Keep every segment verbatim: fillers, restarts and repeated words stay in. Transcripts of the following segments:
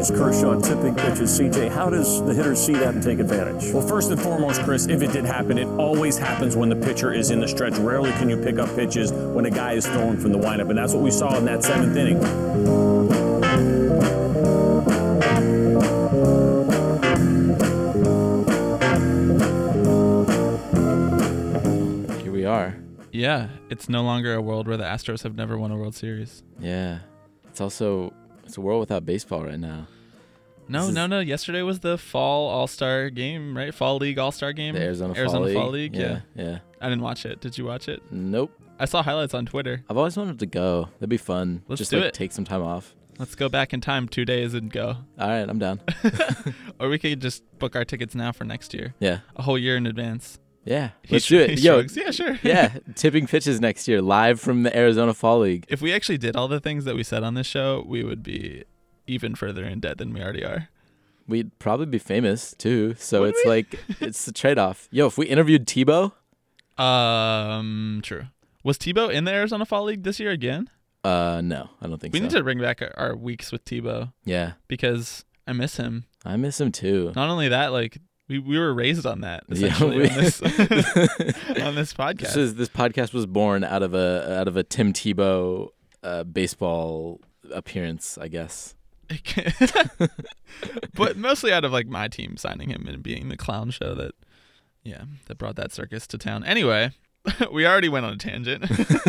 As Kershaw tipping pitches, C J, how does the hitter see that and take advantage? Well, first and foremost, Chris, if it did happen, it always happens when the pitcher is in the stretch. Rarely can you pick up pitches when a guy is throwing from the windup, and that's what we saw in that seventh inning. Here we are. Yeah, it's no longer a world where the Astros have never won a World Series. Yeah. It's also it's a world without baseball right now. No, This no, is- no. Yesterday was the Fall All-Star game, right? Fall League All-Star game. The Arizona, Arizona Fall, Fall League. League, yeah. yeah. I didn't watch it. Did you watch it? Nope. I saw highlights on Twitter. I've always wanted to go. That'd be fun. Let's Just do like it. take some time off. Let's go back in time two days and go. All right, I'm down. Or we could just book our tickets now for next year, Yeah. a whole year in advance. Yeah. He Let's sh- do it. he Yo, shrugs. Yeah, sure. yeah, tipping pitches next year, live from the Arizona Fall League. If we actually did all the things that we said on this show, we would be even further in debt than we already are. We'd probably be famous too. So Would it's we? like it's the trade-off. Yo, if we interviewed Tebow, Um, true. Was Tebow in the Arizona Fall League this year again? uh, no, I don't think We so. need to bring back our, our weeks with Tebow Yeah, because I miss him. I miss him too. Not only that, like we, we were raised on that Yeah, essentially we- on this on this podcast. This is this podcast was born out of a out of a Tim Tebow uh, baseball appearance, I guess. But mostly out of like my team signing him and being the clown show that, yeah, that brought that circus to town. Anyway, we already went on a tangent.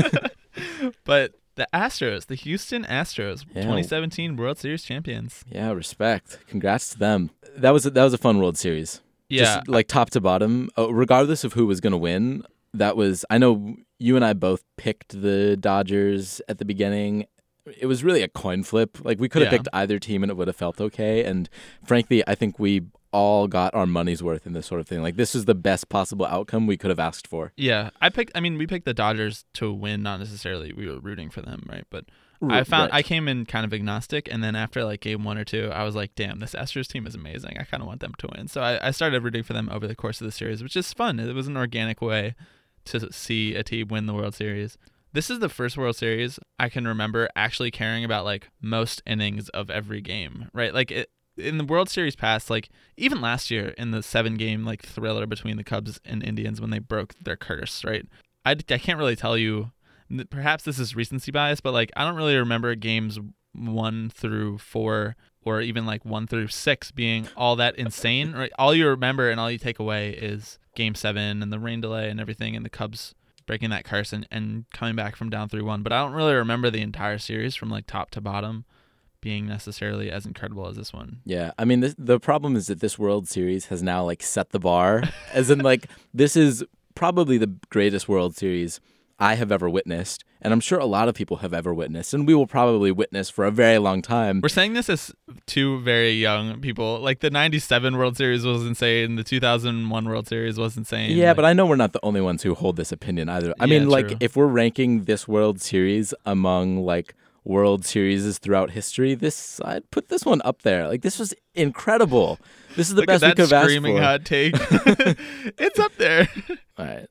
But the Astros, the Houston Astros, Yeah. twenty seventeen World Series champions. Yeah, respect. Congrats to them. That was a, that was a fun World Series. Yeah, Just like top to bottom, uh, regardless of who was going to win. That was I know you and I both picked the Dodgers at the beginning. It was really a coin flip. Like we could have Yeah. picked either team and it would have felt okay. And frankly, I think we all got our money's worth in this sort of thing. Like this is the best possible outcome we could have asked for. yeah. I picked. I mean, we picked the Dodgers to win, not necessarily we were rooting for them, right? But I found Right. I came in kind of agnostic, and then after like game one or two, I was like, "Damn, this Astros team is amazing. I kind of want them to win." So I, I started rooting for them over the course of the series, which is fun. It was an organic way to see a team win the World Series. This is the first World Series I can remember actually caring about like most innings of every game, right? Like it, in the World Series past, like even last year in the seven game like thriller between the Cubs and Indians when they broke their curse, right? I, I can't really tell you. Perhaps this is recency bias, but like I don't really remember games one through four or even like one through six being all that insane. Right? All you remember and all you take away is game seven and the rain delay and everything and the Cubs breaking that curse and, and coming back from down three one. But I don't really remember the entire series from like top to bottom being necessarily as incredible as this one. Yeah, I mean, this, the problem is that this World Series has now like set the bar, as in like this is probably the greatest World Series I have ever witnessed, and I'm sure a lot of people have ever witnessed, and we will probably witness for a very long time. We're saying this as two very young people. Like the ninety-seven World Series was insane. The two thousand one World Series was insane. Yeah, like, but I know we're not the only ones who hold this opinion either. I Yeah, mean, like true. if we're ranking this World Series among like World Series throughout history, this I'd put this one up there. Like this was incredible. This is the look best at we that could have asked screaming for. hot take. It's up there. All right.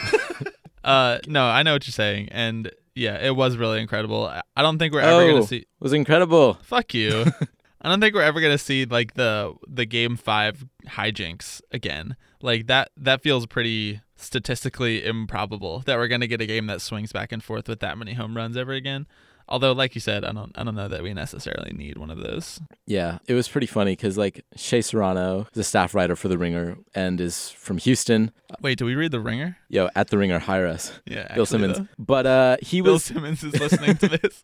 Uh, no, I know what you're saying, and yeah, it was really incredible. I I don't think we're ever Oh, gonna see. it was incredible. Fuck you. I don't think we're ever gonna see like the the game five hijinks again. Like that that feels pretty statistically improbable that we're gonna get a game that swings back and forth with that many home runs ever again. Although, like you said, I don't I don't know that we necessarily need one of those. Yeah, it was pretty funny because like Shea Serrano is a staff writer for The Ringer and is from Houston. Wait, do we read The Ringer? Yo, at The Ringer, hire us. Yeah, Bill actually, Simmons. though. But uh, he Bill was Simmons is listening to this.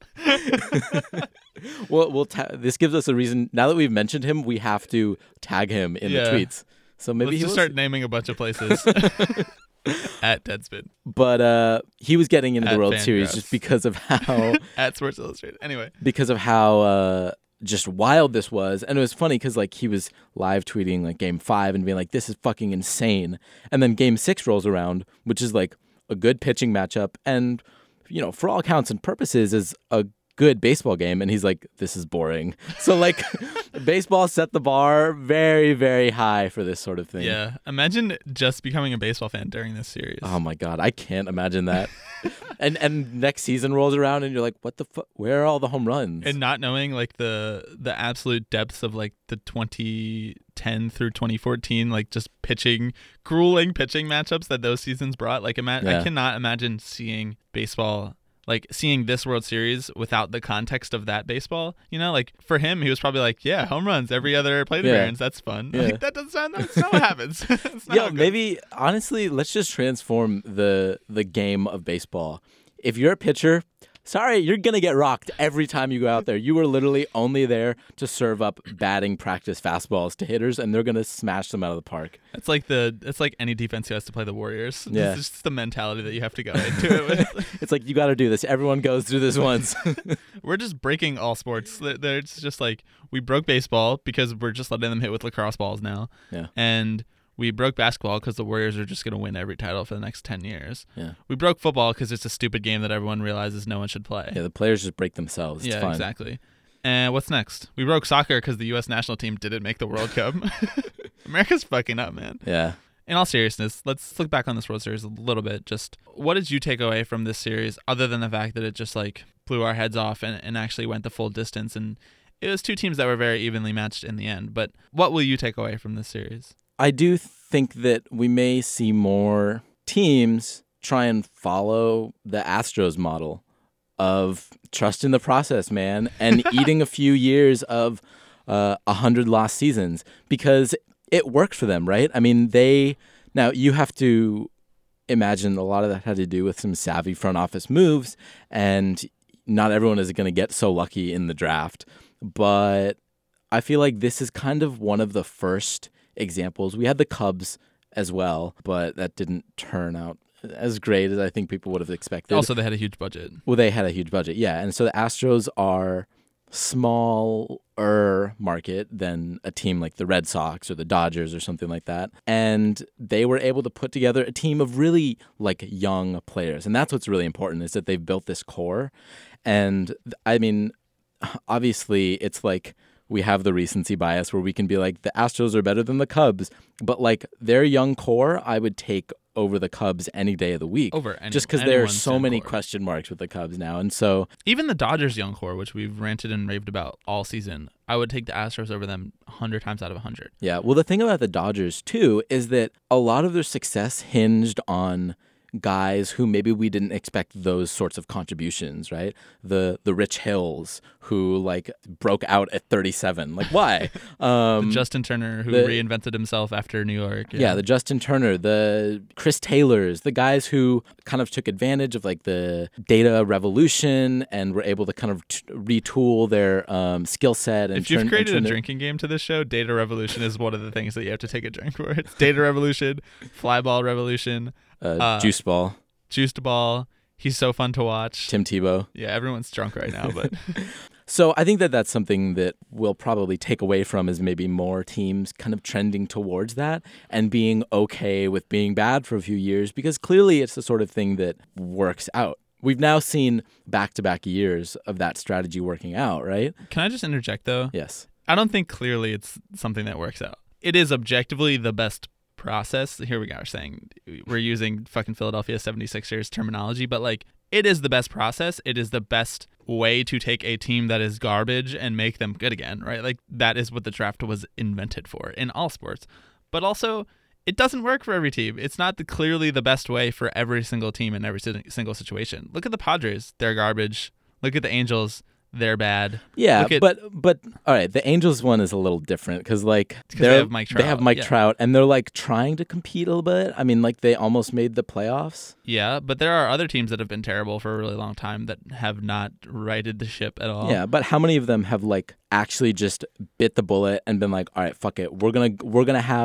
well. We'll ta- this gives us a reason. Now that we've mentioned him, we have to tag him in Yeah. the tweets. So maybe Let's he just was, start naming a bunch of places at Deadspin, But uh, he was getting into At the World Fangraphs. Series just because of how at Sports Illustrated. Anyway, because of how uh, just wild this was. And it was funny because like he was live tweeting like game five and being like, this is fucking insane. And then game six rolls around, which is like a good pitching matchup. And, you know, for all counts and purposes is a good baseball game, and he's like, this is boring. So like baseball set the bar very, very high for this sort of thing. Yeah. Imagine just becoming a baseball fan during this series. Oh my God, I can't imagine that. and and next season rolls around and you're like, what the fuck? Where are all the home runs? And not knowing like the the absolute depths of like the twenty ten through twenty fourteen, like just pitching, grueling pitching matchups that those seasons brought. Like, ima- Yeah. I cannot imagine seeing baseball, like seeing this World Series without the context of that baseball. You know, like for him, he was probably like, yeah, home runs every other plate Yeah. appearance. That's fun. Yeah. Like, that doesn't sound, that's not what happens. It's not Yo, how it goes. maybe honestly, let's just transform the the game of baseball. If you're a pitcher, sorry, you're gonna get rocked every time you go out there. You are literally only there to serve up batting practice fastballs to hitters, and they're gonna smash them out of the park. It's like the it's like any defense who has to play the Warriors. Yeah. It's just the mentality that you have to go into it with. It's like you got to do this. Everyone goes through this once. We're just breaking all sports. There- there- It's just like we broke baseball because we're just letting them hit with lacrosse balls now. Yeah. And we broke basketball because the Warriors are just going to win every title for the next ten years. Yeah. We broke football because it's a stupid game that everyone realizes no one should play. Yeah, the players just break themselves. It's Yeah, fun. exactly. And what's next? We broke soccer because the U S national team didn't make the World Cup. America's fucking up, man. Yeah. In all seriousness, let's look back on this World Series a little bit. Just what did you take away from this series other than the fact that it just like blew our heads off and, and actually went the full distance? And it was two teams that were very evenly matched in the end. But what will you take away from this series? I do think that we may see more teams try and follow the Astros model of trust in the process, man, and eating a few years of uh, a hundred lost seasons because it worked for them, right? I mean, they now you have to imagine a lot of that had to do with some savvy front office moves, and not everyone is going to get so lucky in the draft. But I feel like this is kind of one of the first examples. We had the Cubs as well, but that didn't turn out as great as I think people would have expected. Also, they had a huge budget. Well, they had a huge budget, yeah. And so the Astros are smaller market than a team like the Red Sox or the Dodgers or something like that. And they were able to put together a team of really like young players. And that's what's really important is that they've built this core. And I mean, obviously it's like we have the recency bias where we can be like the Astros are better than the Cubs, but like their young core, I would take over the Cubs any day of the week. Over any, just because there are anyone's so young many core. question marks with the Cubs now. And so Even the Dodgers' young core, which we've ranted and raved about all season, I would take the Astros over them one hundred times out of one hundred. yeah, well, the thing about the Dodgers, too, is that a lot of their success hinged on guys who maybe we didn't expect those sorts of contributions, right? The the Rich Hills who like broke out at thirty-seven. Like, why? Um, Justin Turner, who the- reinvented himself after New York. yeah, the Justin Turner, the Chris Taylors, the guys who kind of took advantage of like the data revolution and were able to kind of t- retool their um, skill set. And If you've turn- and created a turn it- drinking game to this show, Data Revolution is one of the things that you have to take a drink for. It's Data Revolution, Flyball Revolution, uh, uh, juice ball, Juiced Ball. He's so fun to watch. Tim Tebow. Yeah, everyone's drunk right now, but So I think that that's something that we'll probably take away from is maybe more teams kind of trending towards that and being okay with being bad for a few years because clearly it's the sort of thing that works out. We've now seen back-to-back years of that strategy working out, right? can I just interject though? Yes. I don't think clearly it's something that works out. It is objectively the best process. Here we are saying we're using fucking Philadelphia seventy-sixers terminology, but like it is the best process. It is the best way to take a team that is garbage and make them good again, right? Like that is what the draft was invented for in all sports. But also it doesn't work for every team. It's not the, clearly the best way for every single team in every si- single situation. Look at the Padres. They're garbage. Look at the Angels. They're bad. Yeah, Look at- but but all right, the Angels one is a little different because like 'Cause they they're- have Mike They have Trout, Mike yeah. Trout, and they're like trying to compete a little bit. I mean, like they almost made the playoffs. Yeah, but there are other teams that have been terrible for a really long time that have not righted the ship at all. Yeah, but how many of them have like actually just bit the bullet and been like, all right, fuck it, we're gonna we're gonna have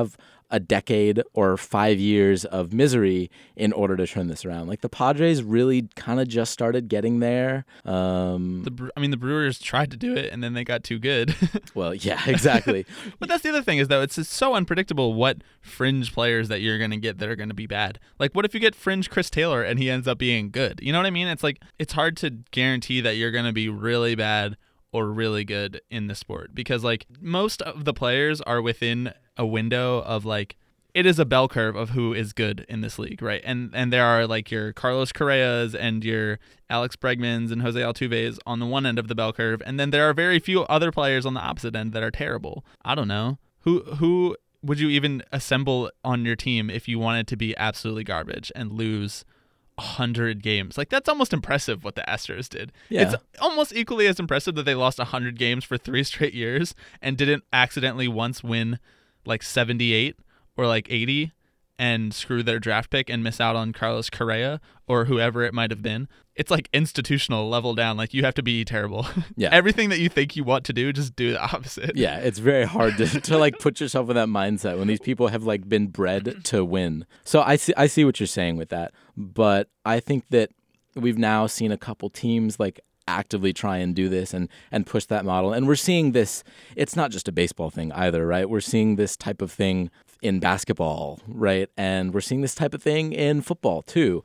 a decade or five years of misery in order to turn this around. Like the Padres really kind of just started getting there. Um, the I mean, the Brewers tried to do it, and then they got too good. well, yeah, exactly. But that's the other thing is, though, it's just so unpredictable what fringe players that you're going to get that are going to be bad. Like, what if you get fringe Chris Taylor and he ends up being good? You know what I mean? It's like, it's hard to guarantee that you're going to be really bad or really good in the sport, because like most of the players are within a window of like, it is a bell curve of who is good in this league, right? And and there are like your Carlos Correas and your Alex Bregmans and Jose Altuve's on the one end of the bell curve, and then there are very few other players on the opposite end that are terrible. I don't know. Who who would you even assemble on your team if you wanted to be absolutely garbage and lose one hundred games? Like, that's almost impressive what the Astros did. Yeah. It's almost equally as impressive that they lost one hundred games for three straight years and didn't accidentally once win like seventy-eight or like eighty and screw their draft pick and miss out on Carlos Correa or whoever it might have been. It's like institutional level down. Like, you have to be terrible. Yeah. Everything that you think you want to do, just do the opposite. Yeah, it's very hard to, to like put yourself in that mindset when these people have like been bred to win. So I see I see what you're saying with that, but I think that we've now seen a couple teams like actively try and do this and and push that model, and we're seeing this. It's not just a baseball thing either, right? We're seeing this type of thing in basketball, right? And we're seeing this type of thing in football too.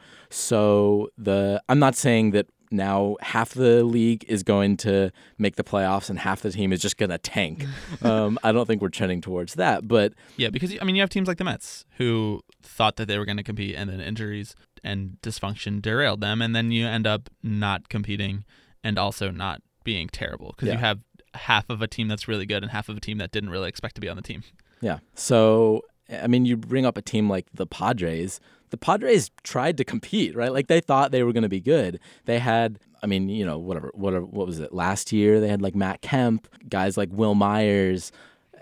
So the I'm not saying that now half the league is going to make the playoffs and half the team is just going to tank. um, I don't think we're trending towards that, but Yeah, because I mean, you have teams like the Mets who thought that they were going to compete, and then injuries and dysfunction derailed them, and then you end up not competing and also not being terrible because Yeah. you have half of a team that's really good and half of a team that didn't really expect to be on the team. yeah. So, I mean, you bring up a team like the Padres. The Padres tried to compete, right? Like, they thought they were going to be good. They had, I mean, you know, whatever, whatever, what was it? Last year, they had like Matt Kemp, guys like Will Myers,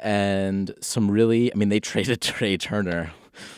and some really, I mean, they traded Trey Turner.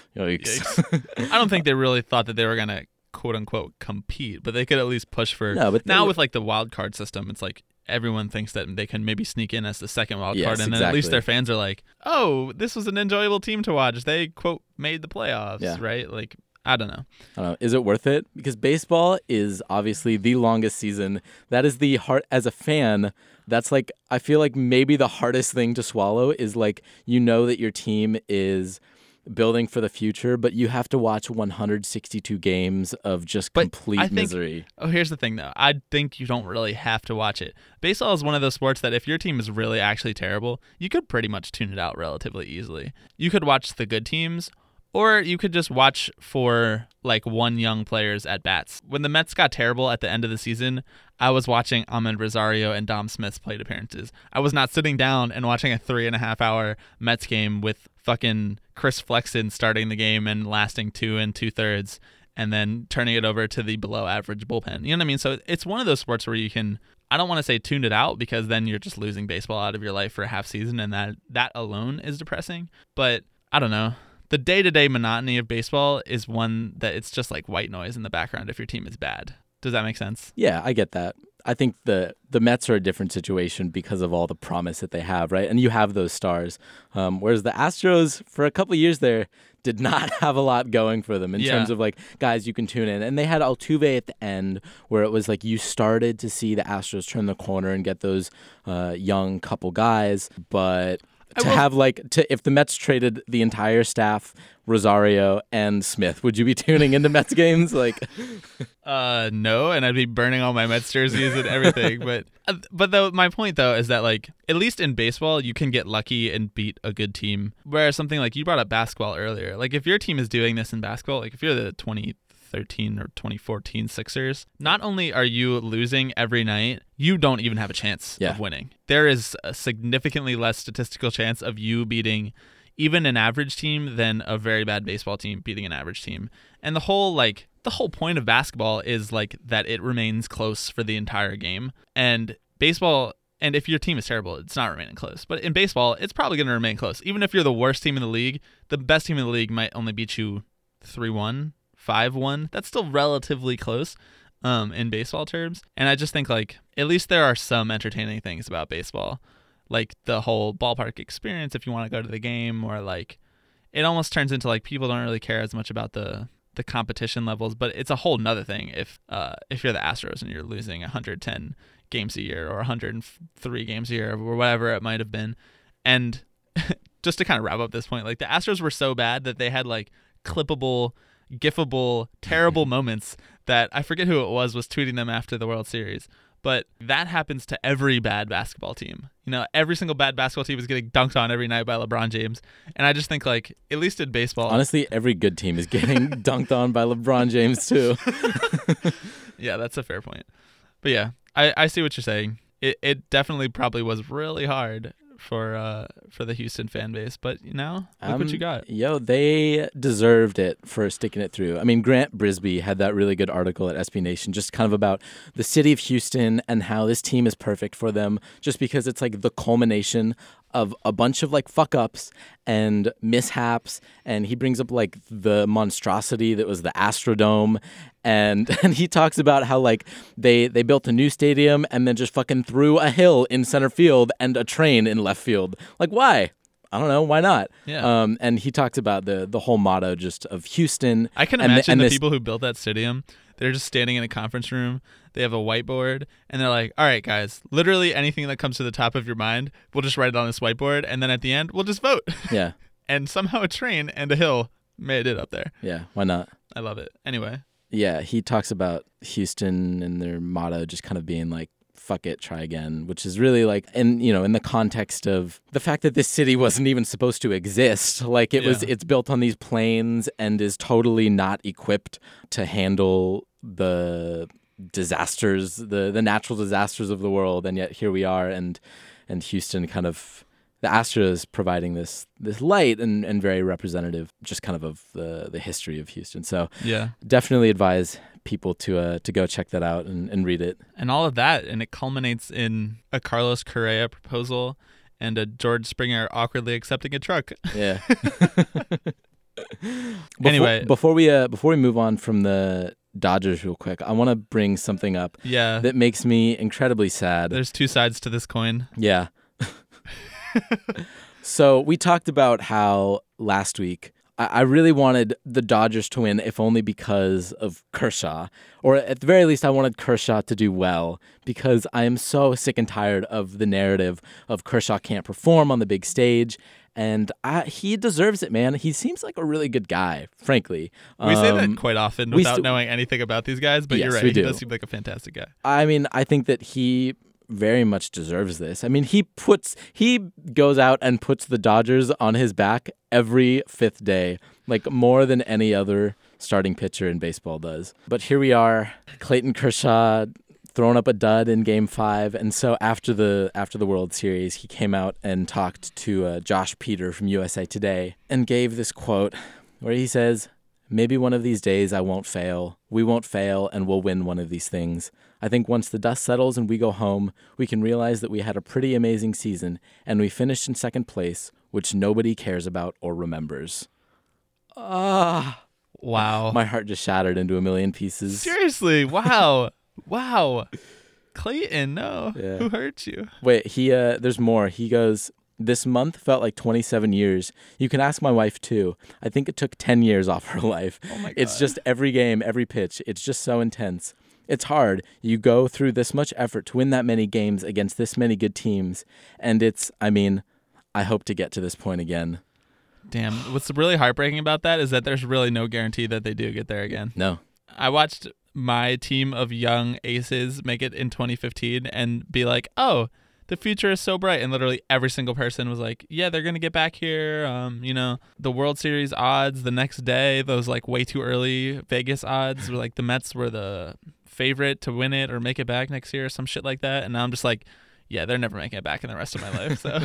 Yikes. I don't think they really thought that they were going to quote unquote compete, but they could at least push for. No, but they now were- with like the wild card system, it's like everyone thinks that they can maybe sneak in as the second wild Yes, card, and then at least exactly. their fans are like, "Oh, this was an enjoyable team to watch. They quote made the playoffs, Yeah. right?" Like, I don't know. I don't know. Is it worth it? Because baseball is obviously the longest season. That is the hard, as a fan, that's like, I feel like maybe the hardest thing to swallow is like, you know that your team is building for the future, but you have to watch one hundred sixty-two games of just But complete I think- misery. Oh, here's the thing, though. I think you don't really have to watch it. Baseball is one of those sports that if your team is really actually terrible, you could pretty much tune it out relatively easily. You could watch the good teams, or you could just watch for like one young player's at bats. When the Mets got terrible at the end of the season, I was watching Ahmed Rosario and Dom Smith's plate appearances. I was not sitting down and watching a three and a half hour Mets game with fucking Chris Flexen starting the game and lasting two and two thirds and then turning it over to the below average bullpen. You know what I mean? So it's one of those sports where you can, I don't want to say tune it out because then you're just losing baseball out of your life for a half season, and that that alone is depressing. But I don't know. The day-to-day monotony of baseball is one that it's just like white noise in the background if your team is bad. Does that make sense? Yeah, I get that. I think the the Mets are a different situation because of all the promise that they have, right? And you have those stars. Um, whereas the Astros, for a couple of years there, did not have a lot going for them in Yeah. terms of like guys you can tune in. And they had Altuve at the end where it was like you started to see the Astros turn the corner and get those uh, young couple guys. But to will- have like, to if the Mets traded the entire staff, Rosario and Smith, would you be tuning into Mets games? Like, Uh, no, and I'd be burning all my Mets jerseys and everything. But uh, but though my point though is that like at least in baseball you can get lucky and beat a good team. Whereas something like you brought up basketball earlier, like if your team is doing this in basketball, like if you're the twenty thirteen or twenty fourteen Sixers, not only are you losing every night, you don't even have a chance Yeah. of winning. There is a significantly less statistical chance of you beating even an average team than a very bad baseball team beating an average team. And the whole like the whole point of basketball is like that it remains close for the entire game. And baseball, and if your team is terrible, it's not remaining close. But in baseball, it's probably going to remain close. Even if you're the worst team in the league, the best team in the league might only beat you three one, five one. That's still relatively close um, in baseball terms. And I just think like at least there are some entertaining things about baseball. Like the whole ballpark experience if you want to go to the game, or like it almost turns into like people don't really care as much about the the competition levels, but it's a whole nother thing if uh, if you're the Astros and you're losing one hundred ten games a year or one hundred three games a year or whatever it might have been. And just to kind of wrap up this point, like the Astros were so bad that they had like clippable, gifable, terrible moments that I forget who it was was tweeting them after the World Series. But that happens to every bad basketball team. You know, every single bad basketball team is getting dunked on every night by LeBron James. And I just think, like, at least in baseball... Honestly, every good team is getting dunked on by LeBron James, too. Yeah, that's a fair point. But yeah, I, I see what you're saying. It it definitely probably was really hard for uh for the Houston fan base, but you know, look um, what you got. Yo, they deserved it for sticking it through. I mean, Grant Brisbee had that really good article at S B Nation just kind of about the city of Houston and how this team is perfect for them just because it's like the culmination of a bunch of like fuck ups and mishaps, and he brings up like the monstrosity that was the Astrodome, and and he talks about how like they they built a new stadium and then just fucking threw a hill in center field and a train in left field. Like, why? I don't know. Why not? Yeah. Um, and he talks about the the whole motto just of Houston. I can and imagine the, and the this, people who built that stadium. They're just standing in a conference room. They have a whiteboard, and they're like, all right, guys, literally anything that comes to the top of your mind, we'll just write it on this whiteboard, and then at the end, we'll just vote. Yeah. And somehow a train and a hill made it up there. Yeah. Why not? I love it. Anyway. Yeah. He talks about Houston and their motto just kind of being like, fuck it, try again, which is really like, and you know, in the context of the fact that this city wasn't even supposed to exist, like it Yeah. was, it's built on these plains and is totally not equipped to handle the disasters, the the natural disasters of the world, and yet here we are, and and Houston kind of, the Astros providing this this light and, and very representative, just kind of of the the history of Houston. So Yeah. definitely advise people to uh to go check that out and, and read it. And all of that, and it culminates in a Carlos Correa proposal and a George Springer awkwardly accepting a truck. Yeah. Before, Anyway. before we uh before we move on from the Dodgers real quick, I want to bring something up Yeah. that makes me incredibly sad. There's two sides to this coin. Yeah. So we talked about how last week I, I really wanted the Dodgers to win, if only because of Kershaw, or at the very least I wanted Kershaw to do well, because I am so sick and tired of the narrative of Kershaw can't perform on the big stage. And I, he deserves it, man. He seems like a really good guy, frankly. We say Um, that quite often we without st- knowing anything about these guys, but Yes, you're right. we He do. does seem like a fantastic guy. I mean, I think that he very much deserves this. I mean, he puts he goes out and puts the Dodgers on his back every fifth day, like more than any other starting pitcher in baseball does. But here we are, Clayton Kershaw throwing up a dud in Game Five, and so after the after the World Series, he came out and talked to uh, Josh Peter from U S A Today and gave this quote where he says, "Maybe one of these days I won't fail. We won't fail, and we'll win one of these things. I think once the dust settles and we go home, we can realize that we had a pretty amazing season, and we finished in second place, which nobody cares about or remembers." Ah, Wow. my heart just shattered into a million pieces. Seriously. Wow. Wow. Clayton, no. Yeah. Who hurt you? Wait, he uh, there's more. He goes, "This month felt like twenty-seven years. You can ask my wife too. I think it took ten years off her life. Oh my It's God. just every game, every pitch. It's just so intense. It's hard. You go through this much effort to win that many games against this many good teams. And it's, I mean, I hope to get to this point again." Damn. What's really heartbreaking about that is that there's really no guarantee that they do get there again. No. I watched my team of young aces make it in twenty fifteen and be like, oh, the future is so bright. And literally every single person was like, yeah, they're going to get back here. Um, you know, the World Series odds the next day, those like way too early Vegas odds were like the Mets were the favorite to win it or make it back next year or some shit like that. And now I'm just like, yeah, they're never making it back in the rest of my life. So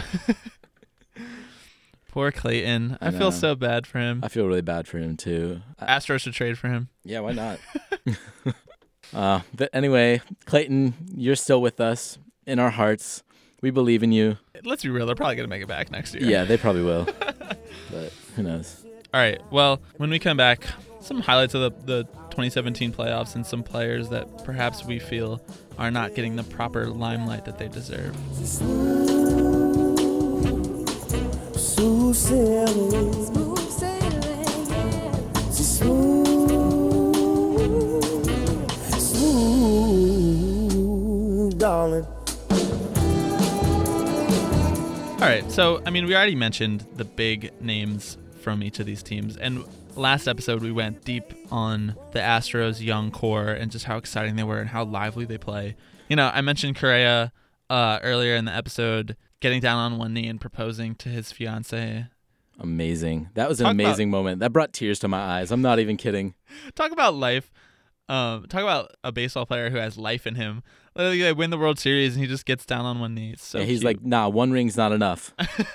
poor Clayton. I, I feel know. so bad for him. I feel really bad for him too. Astros should trade for him. Yeah, why not? uh, but anyway, Clayton, you're still with us in our hearts. We believe in you. Let's be real. They're probably going to make it back next year. Yeah, they probably will. But who knows? All right. Well, when we come back, some highlights of the, the twenty seventeen playoffs and some players that perhaps we feel are not getting the proper limelight that they deserve. Smooth sailing. Smooth sailing. right, so, I mean, we already mentioned the big names from each of these teams, and last episode we went deep on the Astros' young core and just how exciting they were and how lively they play. You know, I mentioned Correa uh, earlier in the episode getting down on one knee and proposing to his fiancée. Amazing. That was an Talk amazing moment. That brought tears to my eyes. I'm not even kidding. Talk about life. Um, talk about a baseball player who has life in him. Literally, they win the World Series and he just gets down on one knee. It's so Yeah, he's cute. like, nah, one ring's not enough.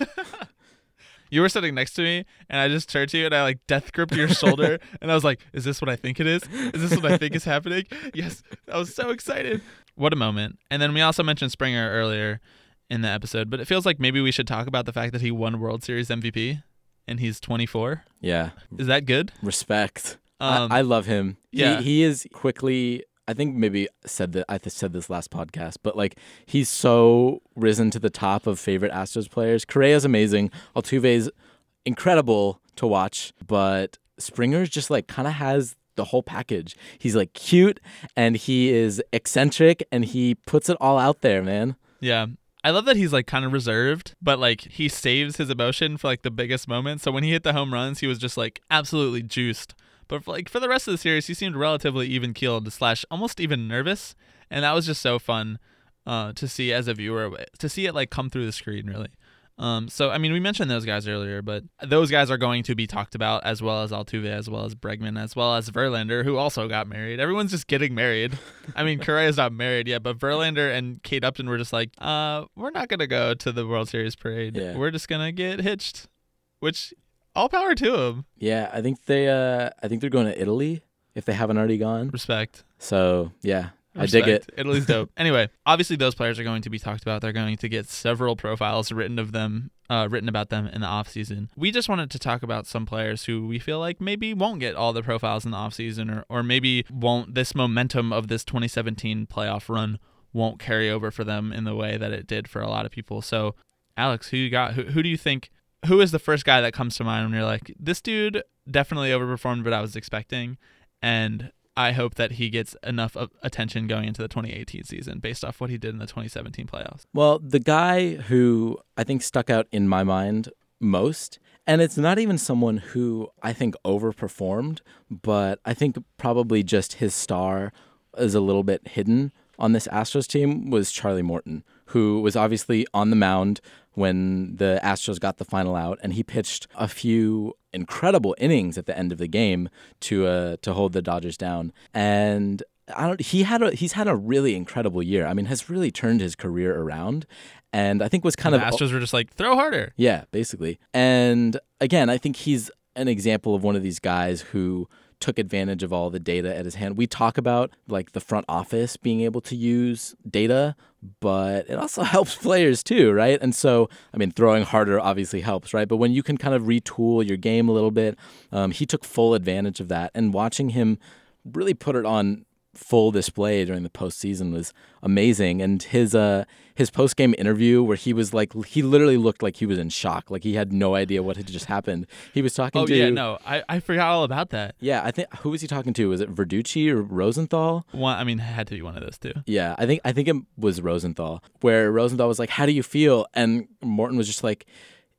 You were sitting next to me, and I just turned to you, and I like death gripped your shoulder, and I was like, "Is this what I think it is? Is this what I think is happening?" Yes, I was so excited. What a moment! And then we also mentioned Springer earlier in the episode, but it feels like maybe we should talk about the fact that he won World Series M V P, and he's twenty-four. Yeah. Is that good? Respect. Um, I, I love him. yeah. He, he is quickly, I think maybe said that I th- said this last podcast, but like he's so risen to the top of favorite Astros players. Correa's amazing. Altuve's incredible to watch, but Springer's just like kind of has the whole package. He's like cute and he is eccentric and he puts it all out there, man. Yeah. I love that he's like kind of reserved, but like he saves his emotion for like the biggest moments. So when he hit the home runs, he was just like absolutely juiced. But for, like for the rest of the series, he seemed relatively even keeled slash almost even nervous, and that was just so fun uh, to see as a viewer, to see it like come through the screen really. Um, so I mean, we mentioned those guys earlier, but those guys are going to be talked about as well as Altuve, as well as Bregman, as well as Verlander, who also got married. Everyone's just getting married. I mean, Correa's not married yet, but Verlander and Kate Upton were just like, uh, we're not gonna go to the World Series parade. Yeah. We're just gonna get hitched, which. All power to them. Yeah, I think they uh I think they're going to Italy if they haven't already gone. Respect. So, yeah. I Respect. dig it. Italy's dope. Anyway, obviously those players are going to be talked about. They're going to get several profiles written of them, uh, written about them in the offseason. We just wanted to talk about some players who we feel like maybe won't get all the profiles in the offseason, or, or maybe won't, this momentum of this twenty seventeen playoff run won't carry over for them in the way that it did for a lot of people. So, Alex, who you got? Who, who do you think? Who is the first guy that comes to mind when you're like, this dude definitely overperformed what I was expecting, and I hope that he gets enough of attention going into the twenty eighteen season based off what he did in the twenty seventeen playoffs? Well, the guy who I think stuck out in my mind most, and it's not even someone who I think overperformed, but I think probably just his star is a little bit hidden on this Astros team, was Charlie Morton, who was obviously on the mound when the Astros got the final out, and he pitched a few incredible innings at the end of the game to uh, to hold the Dodgers down. And I don't he had a he's had a really incredible year. I mean, has really turned his career around, and I think was kind the of Astros were just like, throw harder. Yeah, basically. And again, I think he's an example of one of these guys who took advantage of all the data at his hand. We talk about like the front office being able to use data, but it also helps players too, right? And so, I mean, throwing harder obviously helps, right? But when you can kind of retool your game a little bit, um, he took full advantage of that. And watching him really put it on full display during the postseason was amazing. And his uh his post game interview where he was like, he literally looked like he was in shock, like he had no idea what had just happened. He was talking Oh to yeah, no, I, I forgot all about that. Yeah, I think who was he talking to? Was it Verducci or Rosenthal? One, I mean, it had to be one of those two. Yeah, I think I think it was Rosenthal, where Rosenthal was like, "How do you feel?" And Morton was just like,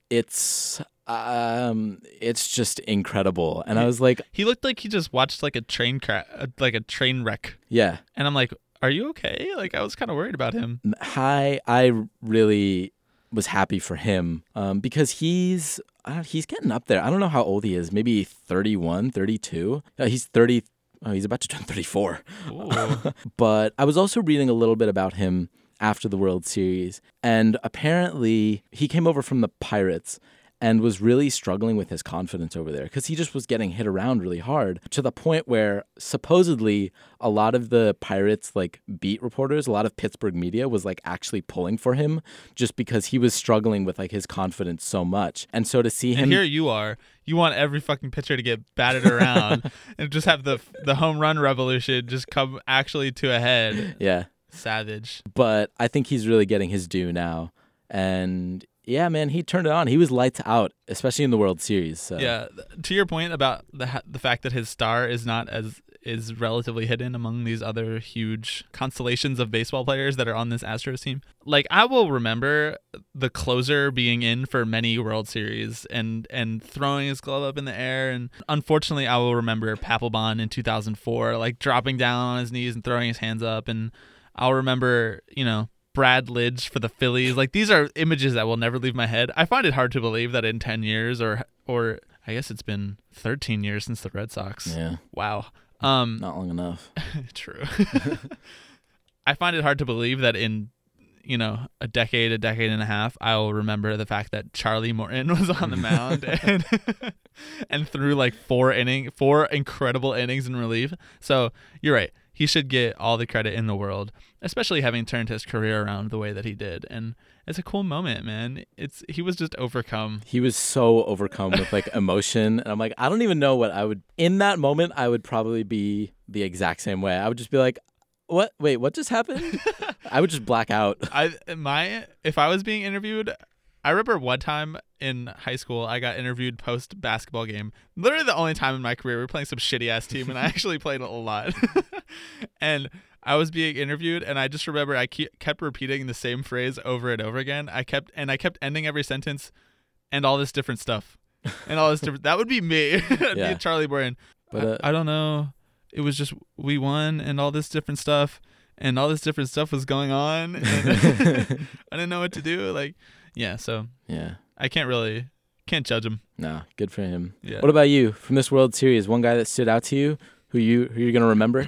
"It's um, it's just incredible." And I was like, He looked like he just watched like a train crash, like a train wreck. "Yeah." And I'm like, are you okay? Like, I was kind of worried about him. Hi, I really was happy for him um, because he's uh, he's getting up there. I don't know how old he is. Maybe thirty-one, thirty-two. Uh, he's thirty. Oh, he's about to turn thirty-four. But I was also reading a little bit about him after the World Series, and apparently he came over from the Pirates and was really struggling with his confidence over there because he just was getting hit around really hard to the point where supposedly a lot of the Pirates like beat reporters, a lot of Pittsburgh media was like actually pulling for him just because he was struggling with like his confidence so much. And so to see him And here you are, you want every fucking pitcher to get batted around and just have the the home run revolution just come actually to a head. Yeah. Savage. But I think he's really getting his due now. And yeah, man, he turned it on. He was lights out, especially in the World Series. So. Yeah, to your point about the the fact that his star is not as is relatively hidden among these other huge constellations of baseball players that are on this Astros team. Like, I will remember the closer being in for many World Series and and throwing his glove up in the air, and unfortunately I will remember Papelbon in two thousand four like dropping down on his knees and throwing his hands up, and I'll remember, you know, Brad Lidge for the Phillies. Like, these are images that will never leave my head. I find it hard to believe that in ten years or or I guess it's been thirteen years since the Red Sox. Yeah. Wow. Um, Not long enough. True. I find it hard to believe that in, you know, a decade, a decade and a half, I will remember the fact that Charlie Morton was on the mound and and threw like four inning, four incredible innings in relief. So you're right. He should get all the credit in the world, especially having turned his career around the way that he did. And it's a cool moment, man. It's he was just overcome. He was so overcome with like emotion. And I'm like, I don't even know what I would, in that moment, I would probably be the exact same way. I would just be like, what? Wait, what just happened? I would just black out. I my if I was being interviewed, I remember one time in high school, I got interviewed post basketball game. Literally the only time in my career we were playing some shitty ass team, and I actually played a lot. And I was being interviewed, and I just remember I ke- kept repeating the same phrase over and over again. I kept and I kept ending every sentence, and all this different stuff, and all this different. That would be me. That'd Yeah. be Charlie Morton. But, uh, I, I don't know. It was just we won, and all this different stuff, and all this different stuff was going on. And I didn't know what to do. Like, yeah. So Yeah. I can't really can't judge him. No, good for him. Yeah. What about you from this World Series? One guy that stood out to you, who you who you're gonna remember?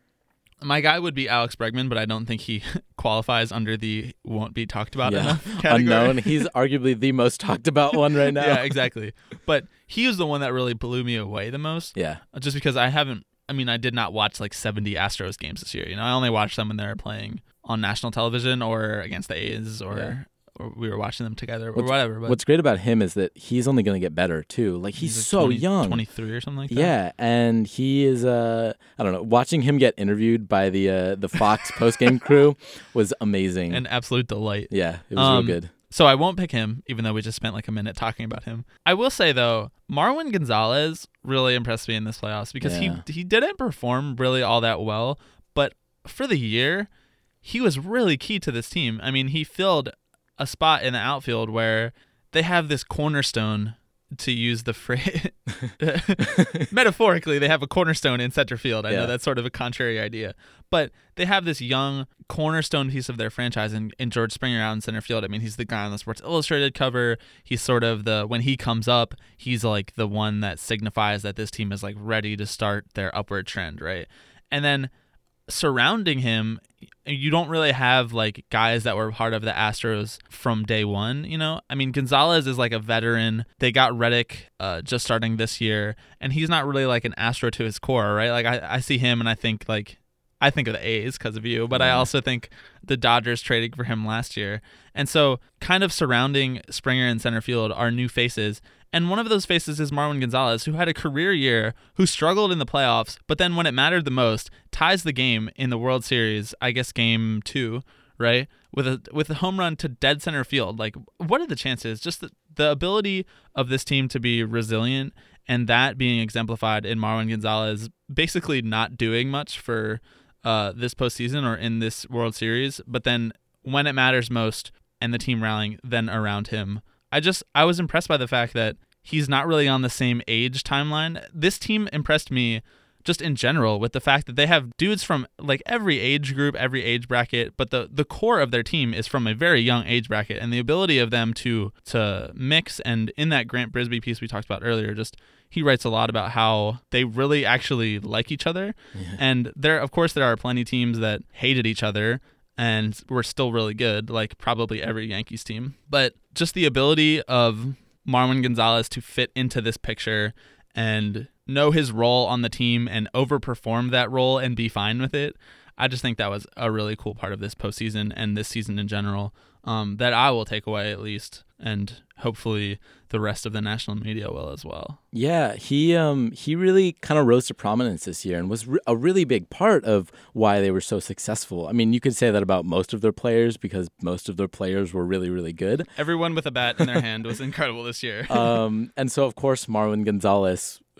My guy would be Alex Bregman, but I don't think he qualifies under the won't be talked about Yeah. enough category. Unknown. He's arguably the most talked about one right now. Yeah, exactly. But he was the one that really blew me away the most. Yeah. Just because I haven't, I mean, I did not watch like seventy Astros games this year. You know, I only watched them when they were playing on national television or against the A's or, Yeah. or we were watching them together or What's- whatever. But What's great about him is that he's only going to get better too. Like he's, like so twenty, young. twenty-three or something like that. Yeah, and he is uh I don't know, watching him get interviewed by the uh, the Fox post-game crew was amazing. An absolute delight. yeah, it was Um, real good. So I won't pick him, even though we just spent like a minute talking about him. I will say, though, Marwin Gonzalez really impressed me in this playoffs because Yeah. he he didn't perform really all that well, but for the year, he was really key to this team. I mean, he filled a spot in the outfield where they have this cornerstone, to use the phrase. Metaphorically, they have a cornerstone in center field. I Yeah. know that's sort of a contrary idea. But they have this young cornerstone piece of their franchise in, in George Springer out in center field. I mean, he's the guy on the Sports Illustrated cover. He's sort of the, when he comes up, he's like the one that signifies that this team is like ready to start their upward trend, right? And then surrounding him, you don't really have like guys that were part of the Astros from day one, you know? I mean, Gonzalez is like a veteran. They got Reddick uh, just starting this year, and he's not really like an Astro to his core, right? Like I, I see him and I think like, I think of the A's because of you, but I also think the Dodgers trading for him last year. And so kind of surrounding Springer in center field are new faces. And one of those faces is Marwin Gonzalez, who had a career year, who struggled in the playoffs, but then when it mattered the most, ties the game in the World Series, I guess game two, right? With a with a home run to dead center field. Like, what are the chances? Just the, the ability of this team to be resilient, and that being exemplified in Marwin Gonzalez basically not doing much for uh, this postseason or in this World Series, but then when it matters most and the team rallying then around him. I just, I was impressed by the fact that he's not really on the same age timeline. This team impressed me just in general with the fact that they have dudes from like every age group, every age bracket, but the, the core of their team is from a very young age bracket, and the ability of them to, to mix. And in that Grant Brisbee piece we talked about earlier, just he writes a lot about how they really actually like each other. Yeah. And there, of course, there are plenty of teams that hated each other and were still really good, like probably every Yankees team. But just the ability of Marwin Gonzalez to fit into this picture and know his role on the team and overperform that role and be fine with it, I just think that was a really cool part of this postseason and this season in general, um, that I will take away at least, and hopefully the rest of the national media will as well. Yeah, he um he really kind of rose to prominence this year and was re- a really big part of why they were so successful. I mean, you could say that about most of their players because most of their players were really, really good. Everyone with a bat in their hand was incredible this year. um, and so, of course, Marwin Gonzalez,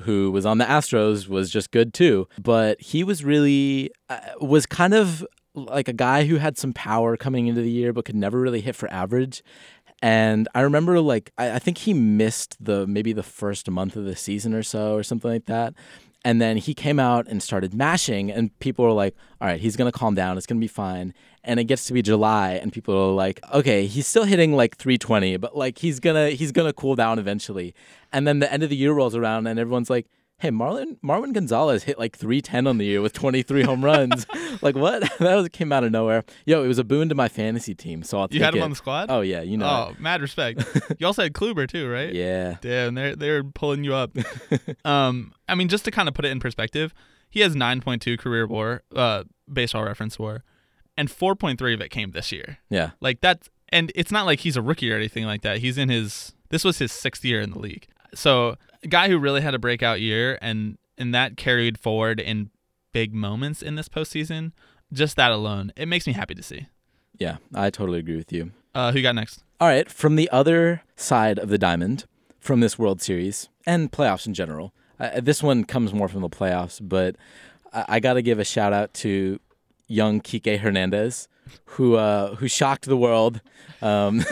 who was on the Astros, was just good too. But he was really, uh, was kind of like a guy who had some power coming into the year, but could never really hit for average. And I remember, like, I, I think he missed the maybe the first month of the season or so or something like that. And then he came out and started mashing, and people were like, all right, he's going to calm down. It's going to be fine. And it gets to be July, and people are like, okay, he's still hitting like three twenty, but like he's going to he's gonna cool down eventually. And then the end of the year rolls around, and everyone's like, hey, Marlon, Marwin Gonzalez hit like three ten on the year with twenty-three home runs. Like, what? That was, came out of nowhere. Yo, it was a boon to my fantasy team, so I'll take it. You had him on the squad? Oh, yeah, you know. Oh, mad respect. You also had Kluber too, right? Yeah. Damn, they're, they're pulling you up. um, I mean, just to kind of put it in perspective, he has nine point two career WAR, uh, baseball reference WAR, and four point three of it came this year. Yeah. Like, that's, and it's not like he's a rookie or anything like that. He's in his, this was his sixth year in the league. So, a guy who really had a breakout year, and and that carried forward in big moments in this postseason. Just that alone, it makes me happy to see. Yeah, I totally agree with you. Uh, who you got next? All right, from the other side of the diamond, from this World Series and playoffs in general, uh, this one comes more from the playoffs, but I, I got to give a shout out to young Kike Hernandez, who uh, who shocked the world um,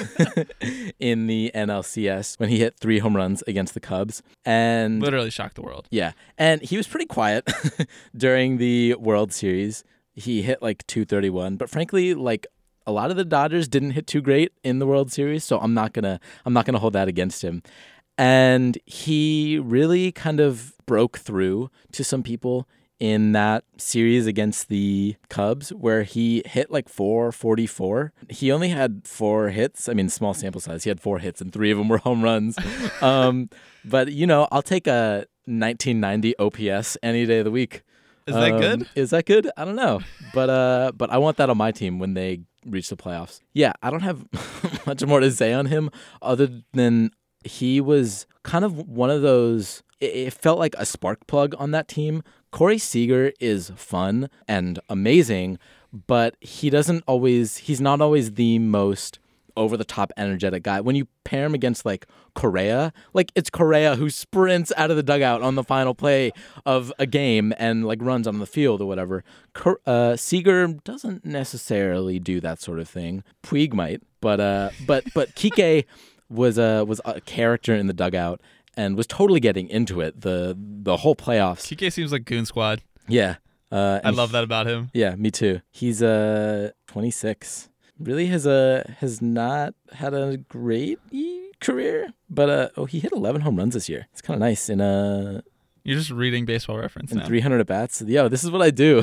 in the N L C S when he hit three home runs against the Cubs. And literally shocked the world. Yeah, and he was pretty quiet during the World Series. He hit like two thirty-one, but frankly, like a lot of the Dodgers didn't hit too great in the World Series, so I'm not gonna I'm not gonna hold that against him. And he really kind of broke through to some people in that series against the Cubs, where he hit like four forty-four. He only had four hits. I mean, small sample size. He had four hits, and three of them were home runs. um, but, you know, I'll take a nineteen ninety O P S any day of the week. Is that um, good? Is that good? I don't know. But uh, but I want that on my team when they reach the playoffs. Yeah, I don't have much more to say on him other than he was kind of one of those, it, it felt like a spark plug on that team. Corey Seager is fun and amazing, but he doesn't always, he's not always the most over-the-top energetic guy. When you pair him against, like, Correa, like, it's Correa who sprints out of the dugout on the final play of a game and, like, runs on the field or whatever. Cor- uh, Seager doesn't necessarily do that sort of thing. Puig might, but uh, but but Kike was a, was a character in the dugout and was totally getting into it the the whole playoffs. Kike seems like Goon Squad. Yeah. Uh, I love that about him. Yeah, me too. He's uh, twenty-six. Really has a has not had a great career, but uh, oh, he hit eleven home runs this year. It's kind of nice in uh You're just reading Baseball Reference in now. three hundred at bats. Yo, this is what I do.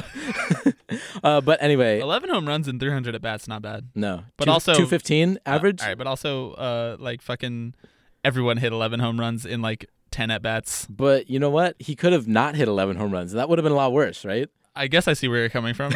uh, but anyway, eleven home runs and three hundred at bats, not bad. no, But Two- also- two fifteen average. Uh, all right, but also uh, like fucking everyone hit eleven home runs in like ten at bats. But you know what? He could have not hit eleven home runs. That would have been a lot worse, right? I guess I see where you're coming from.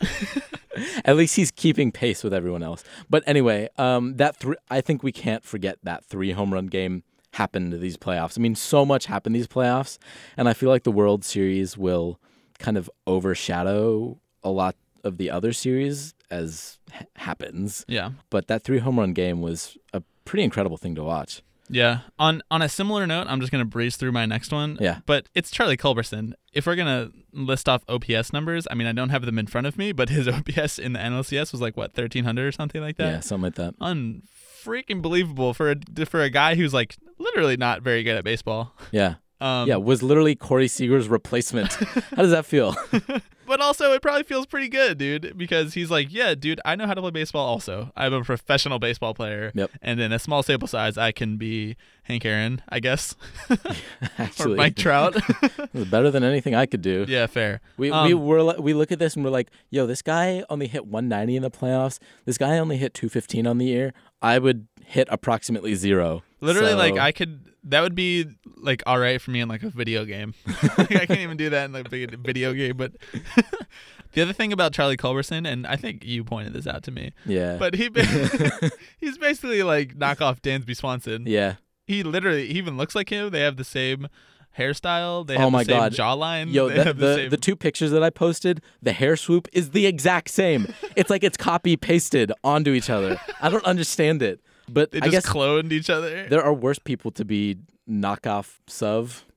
At least he's keeping pace with everyone else. But anyway, um, that th- I think we can't forget that three home run game happened to these playoffs. I mean, so much happened these playoffs, and I feel like the World Series will kind of overshadow a lot of the other series as ha- happens. Yeah. But that three home run game was a pretty incredible thing to watch. Yeah. On on a similar note, I'm just gonna breeze through my next one. Yeah. But it's Charlie Culberson. If we're gonna list off O P S numbers, I mean, I don't have them in front of me, but his O P S in the N L C S was like what, thirteen hundred or something like that. Yeah, something like that. Unfreaking believable for a for a guy who's like literally not very good at baseball. Yeah. Um, yeah, was literally Corey Seager's replacement. How does that feel? But also, it probably feels pretty good, dude, because he's like, yeah, dude, I know how to play baseball also. I'm a professional baseball player. Yep. And in a small sample size, I can be Hank Aaron, I guess. Actually, Or Mike Trout. it was better than anything I could do. Yeah, fair. We Um, we were li- we look at this and we're like, yo, this guy only hit one ninety in the playoffs. This guy only hit two fifteen on the year. I would hit approximately zero. Literally, So- like, I could, that would be, like, all right for me in, like, a video game. Like, I can't even do that in, like, a video game, but the other thing about Charlie Culberson, and I think you pointed this out to me, yeah, but he ba- he's basically, like, knockoff Dansby Swanson. yeah. He literally, he even looks like him. They have the same hairstyle. They Oh have my the same God. jawline. Yo, they the have the, same... the two pictures that I posted, the hair swoop is the exact same. It's like it's copy pasted onto each other. I don't understand it, but They I just guess cloned each other. there are worse people to be knockoff Suv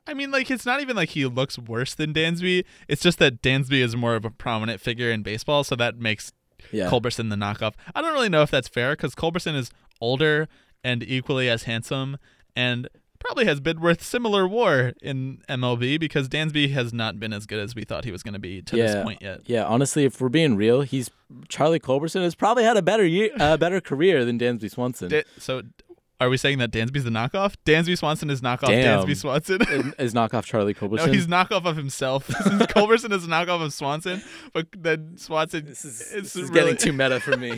I mean, like, it's not even like he looks worse than Dansby. It's just that Dansby is more of a prominent figure in baseball, so that makes Yeah. Culberson the knockoff. I don't really know if that's fair because Culberson is older and equally as handsome and probably has been worth similar war in M L B because Dansby has not been as good as we thought he was going to be to Yeah. this point yet. Yeah, honestly, if we're being real, he's Charlie Culberson has probably had a better year, uh, better career than Dansby Swanson. Da- so are we saying that Dansby's the knockoff? Dansby Swanson is knockoff Damn. Dansby Swanson? Is knockoff Charlie Culberson? No, he's knockoff of himself. Culberson is a knockoff of Swanson, but then Swanson This is, it's this is really- getting too meta for me.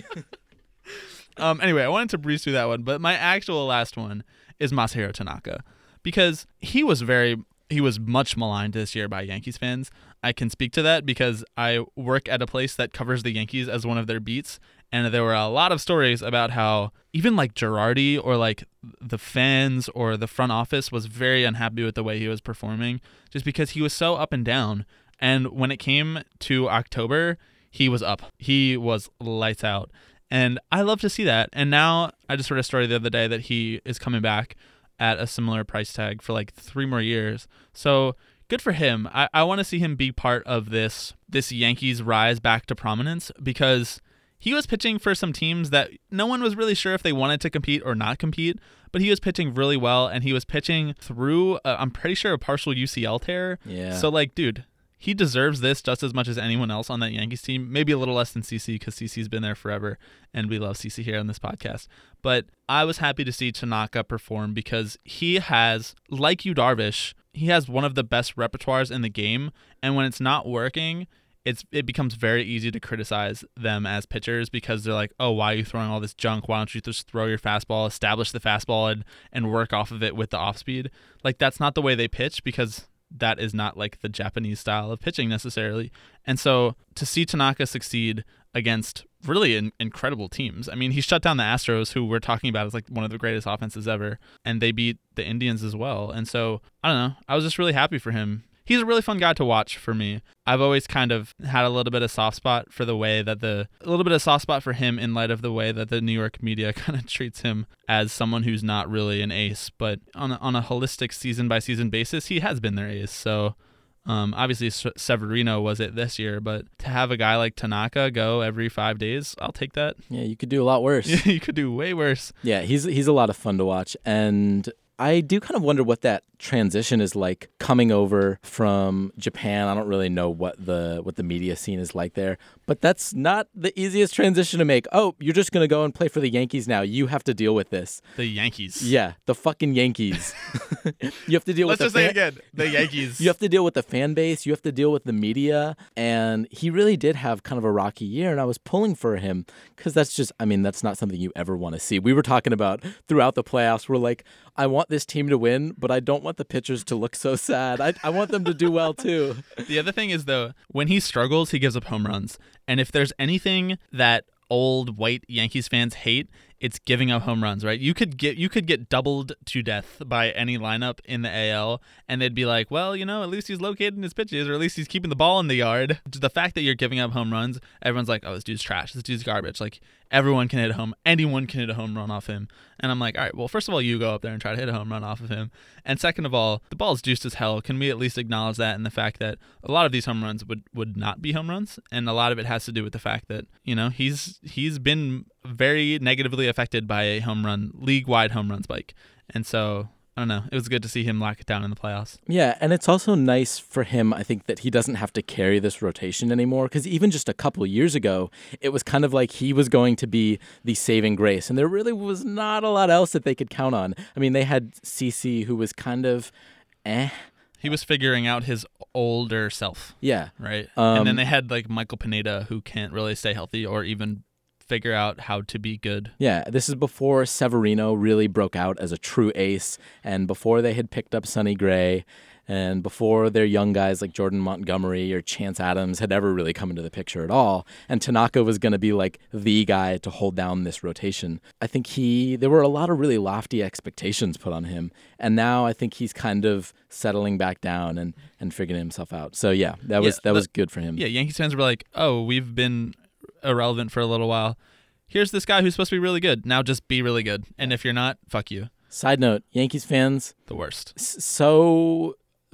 Um, anyway, I wanted to breeze through that one, but my actual last one is Masahiro Tanaka because he was very he was much maligned this year by Yankees fans. I can speak to that because I work at a place that covers the Yankees as one of their beats, and there were a lot of stories about how even like Girardi or like the fans or the front office was very unhappy with the way he was performing just because he was so up and down. And when it came to October, he was up. He was lights out. And I love to see that. And now I just read a story the other day that he is coming back at a similar price tag for like three more years. So good for him. I, I want to see him be part of this this Yankees rise back to prominence because he was pitching for some teams that no one was really sure if they wanted to compete or not compete, but he was pitching really well, and he was pitching through, uh, I'm pretty sure, a partial U C L tear. Yeah. So, like, dude, he deserves this just as much as anyone else on that Yankees team. Maybe a little less than C C because C C's been there forever, and we love C C here on this podcast. But I was happy to see Tanaka perform because he has, like you, Darvish, he has one of the best repertoires in the game, and when it's not working, it's it becomes very easy to criticize them as pitchers because they're like, oh, why are you throwing all this junk? Why don't you just throw your fastball, establish the fastball, and, and work off of it with the off speed? Like, that's not the way they pitch because that is not like the Japanese style of pitching necessarily. And so to see Tanaka succeed against really in, incredible teams. I mean, he shut down the Astros, who we're talking about as like one of the greatest offenses ever, and they beat the Indians as well. And so, I don't know, I was just really happy for him. He's a really fun guy to watch for me. I've always kind of had a little bit of soft spot for the way that the, a little bit of soft spot for him in light of the way that the New York media kind of treats him as someone who's not really an ace. But on a, on a holistic season by season basis, he has been their ace. So um, obviously Severino was it this year, but to have a guy like Tanaka go every five days, I'll take that. Yeah, you could do a lot worse. You could do way worse. Yeah, he's he's a lot of fun to watch, and I do kind of wonder what that transition is like coming over from Japan. I don't really know what the what the media scene is like there, but that's not the easiest transition to make. Oh, you're just going to go and play for the Yankees now. You have to deal with this. The Yankees. Yeah, the fucking Yankees. You have to deal Let's with just the say fan- again, the Yankees. You have to deal with the fan base. You have to deal with the media. And he really did have kind of a rocky year. And I was pulling for him because that's just, I mean, that's not something you ever want to see. We were talking about throughout the playoffs. We're like, I want this team to win, but I don't want the pitchers to look so sad. I, I want them to do well, too. The other thing is, though, when he struggles, he gives up home runs. And if there's anything that old white Yankees fans hate, it's giving up home runs, right? You could get you could get doubled to death by any lineup in the A L, and they'd be like, well, you know, at least he's locating his pitches, or at least he's keeping the ball in the yard. The fact that you're giving up home runs, everyone's like, oh, this dude's trash. This dude's garbage. Like, everyone can hit a home. Anyone can hit a home run off him. And I'm like, all right, well, first of all, you go up there and try to hit a home run off of him. And second of all, the ball's juiced as hell. Can we at least acknowledge that and the fact that a lot of these home runs would, would not be home runs? And a lot of it has to do with the fact that, you know, he's he's been very negatively affected by a home run, league-wide home run spike. And so, I don't know, it was good to see him lock it down in the playoffs. Yeah, and it's also nice for him, I think, that he doesn't have to carry this rotation anymore, because even just a couple of years ago, it was kind of like he was going to be the saving grace, and there really was not a lot else that they could count on. I mean, they had C C, who was kind of eh. He was figuring out his older self. Yeah. Right? Um, and then they had, like, Michael Pineda, who can't really stay healthy or even figure out how to be good. Yeah, this is before Severino really broke out as a true ace, and before they had picked up Sonny Gray, and before their young guys like Jordan Montgomery or Chance Adams had ever really come into the picture at all. And Tanaka was going to be like the guy to hold down this rotation. I think he, there were a lot of really lofty expectations put on him, and now I think he's kind of settling back down and, and figuring himself out. So yeah, that was Yeah, that the- was good for him. Yeah, Yankees fans were like, oh, we've been irrelevant for a little while. Here's this guy who's supposed to be really good. Now just be really good. And if you're not, fuck you. Side note, Yankees fans, The worst. s- so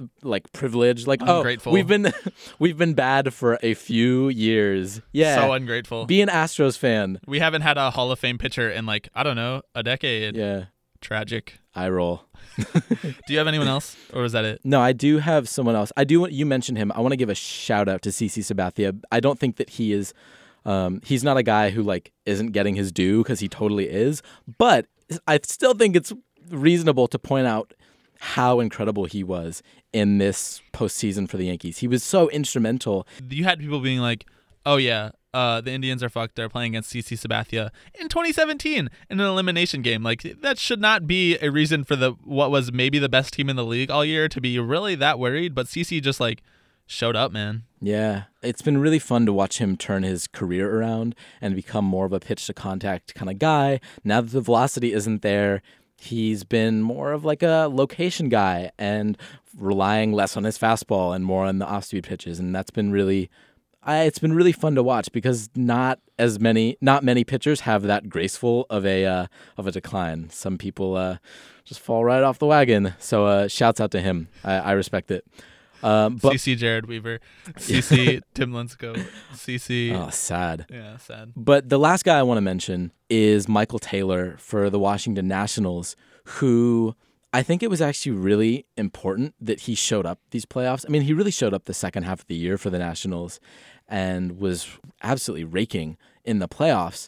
like privilege. Like, Ungrateful. oh, we've been we've been bad for a few years. Yeah, So ungrateful. be an Astros fan. We haven't had a Hall of Fame pitcher in like, I don't know, a decade. Yeah, Tragic. I roll. Do you have anyone else, or was that it? No, I do have someone else. I do. want You mentioned him. I want to give a shout out to CeCe Sabathia. I don't think that he is. Um, he's not a guy who like isn't getting his due, because he totally is. But I still think it's reasonable to point out how incredible he was in this postseason for the Yankees. He was so instrumental. You had people being like, oh yeah, uh, the Indians are fucked. They're playing against CeCe Sabathia in twenty seventeen in an elimination game. Like, that should not be a reason for the what was maybe the best team in the league all year to be really that worried. But CeCe just like showed up, man. Yeah, it's been really fun to watch him turn his career around and become more of a pitch to contact kind of guy. Now that the velocity isn't there, he's been more of like a location guy and relying less on his fastball and more on the off-speed pitches, and that's been really I, it's been really fun to watch, because not as many not many pitchers have that graceful of a uh, of a decline. Some people uh, just fall right off the wagon. So uh, shouts out to him. I, I respect it. Um, but CeCe Jared Weaver, CeCe Tim Lincecum, CeCe. oh, sad. Yeah, sad. But the last guy I want to mention is Michael Taylor for the Washington Nationals, who I think it was actually really important that he showed up these playoffs. I mean, he really showed up the second half of the year for the Nationals and was absolutely raking in the playoffs.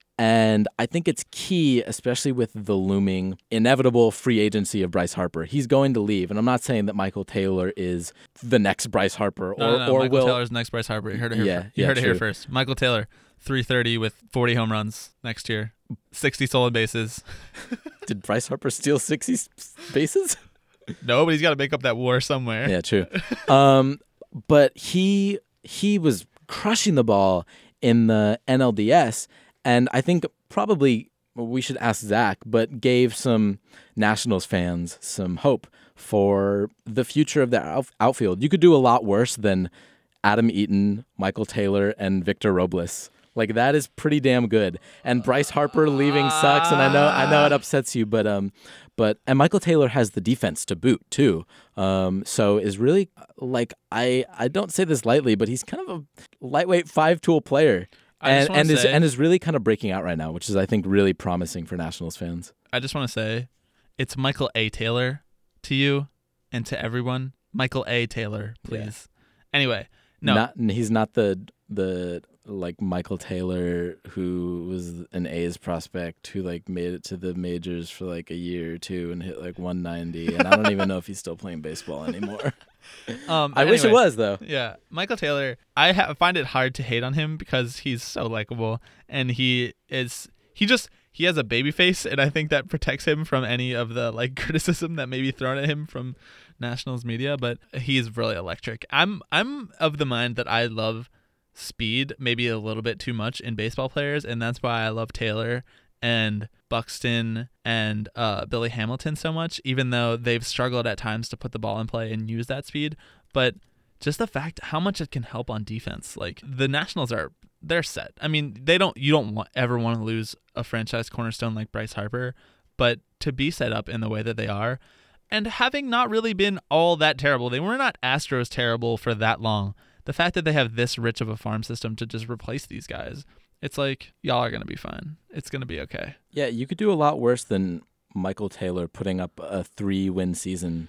And I think it's key, especially with the looming inevitable free agency of Bryce Harper. He's going to leave, and I'm not saying that Michael Taylor is the next Bryce Harper, or, No, no, no. or Michael will. Taylor's next Bryce Harper. You heard it here. Yeah, fir- you yeah, heard it here true. first. Michael Taylor, three thirty with forty home runs next year, sixty stolen bases. Did Bryce Harper steal sixty bases? No, but he's got to make up that war somewhere. Yeah, true. um, but he he was crushing the ball in the N L D S, and I think probably we should ask Zach, but gave some Nationals fans some hope for the future of their out- outfield. You could do a lot worse than Adam Eaton, Michael Taylor, and Victor Robles. Like, that is pretty damn good. And Bryce Harper leaving sucks, and I know I know it upsets you, but um, but and Michael Taylor has the defense to boot too. Um, so is really like I I don't say this lightly, but he's kind of a lightweight five tool player. I And just wanna and is say- and is really kind of breaking out right now, which is I think really promising for Nationals fans. I just want to say, it's Michael A. Taylor to you and to everyone. Michael A. Taylor, please. Anyway, no. Not, he's not the the like Michael Taylor who was an A's prospect who like made it to the majors for like a year or two and hit like one ninety, and I don't even know if he's still playing baseball anymore. um, I but wish it anyway. was though. Yeah, Michael Taylor. I ha- find it hard to hate on him because he's so likable, and he is he just he has a baby face, and I think that protects him from any of the like criticism that may be thrown at him from Nationals media. But he's really electric. I'm I'm of the mind that I love speed maybe a little bit too much in baseball players, and that's why I love Taylor and Buxton and uh, Billy Hamilton so much, even though they've struggled at times to put the ball in play and use that speed. But just the fact how much it can help on defense. Like, the Nationals are they're set. I mean, they don't you don't want, ever want to lose a franchise cornerstone like Bryce Harper, but to be set up in the way that they are, and having not really been all that terrible, they were not Astros terrible for that long. The fact that they have this rich of a farm system to just replace these guys, it's like, y'all are going to be fine. It's going to be okay. Yeah, you could do a lot worse than Michael Taylor putting up a three-win season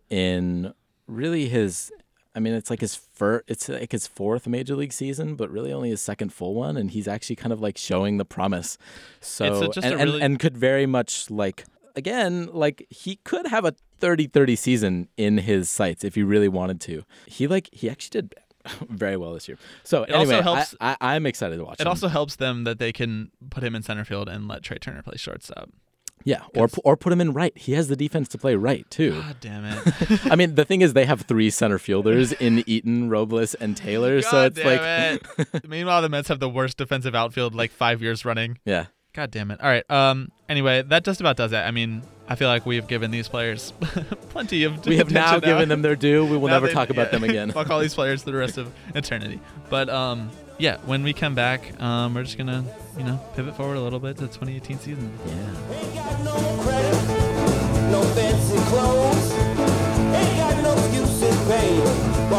in really his. I mean, it's like his fir- it's like his fourth major league season, but really only his second full one, and he's actually kind of like showing the promise. So It's a- just and, a and- really- and could very much like again like he could have a thirty thirty season in his sights if he really wanted to. He like he actually did very well this year. So It also anyway, helps- I, I, I'm excited to watch It him. also helps them that they can put him in center field and let Trey Turner play shortstop. yeah, or or put him in right. He has the defense to play right too. God damn it. I mean, the thing is, they have three center fielders in Eaton, Robles, and Taylor. so God it's like, damn it. Meanwhile, the Mets have the worst defensive outfield like five years running. yeah, God damn it. All right. Um. Anyway, that just about does it. I mean, I feel like we've given these players plenty of we have now attention given them their due. We will Now never they- talk about yeah. them again. Fuck all these players for the rest of eternity. But um, yeah, when we come back, um, we're just gonna, you know, pivot forward a little bit to the twenty eighteen season. Yeah. Ain't got no credit, no fancy clothes, ain't got no excuse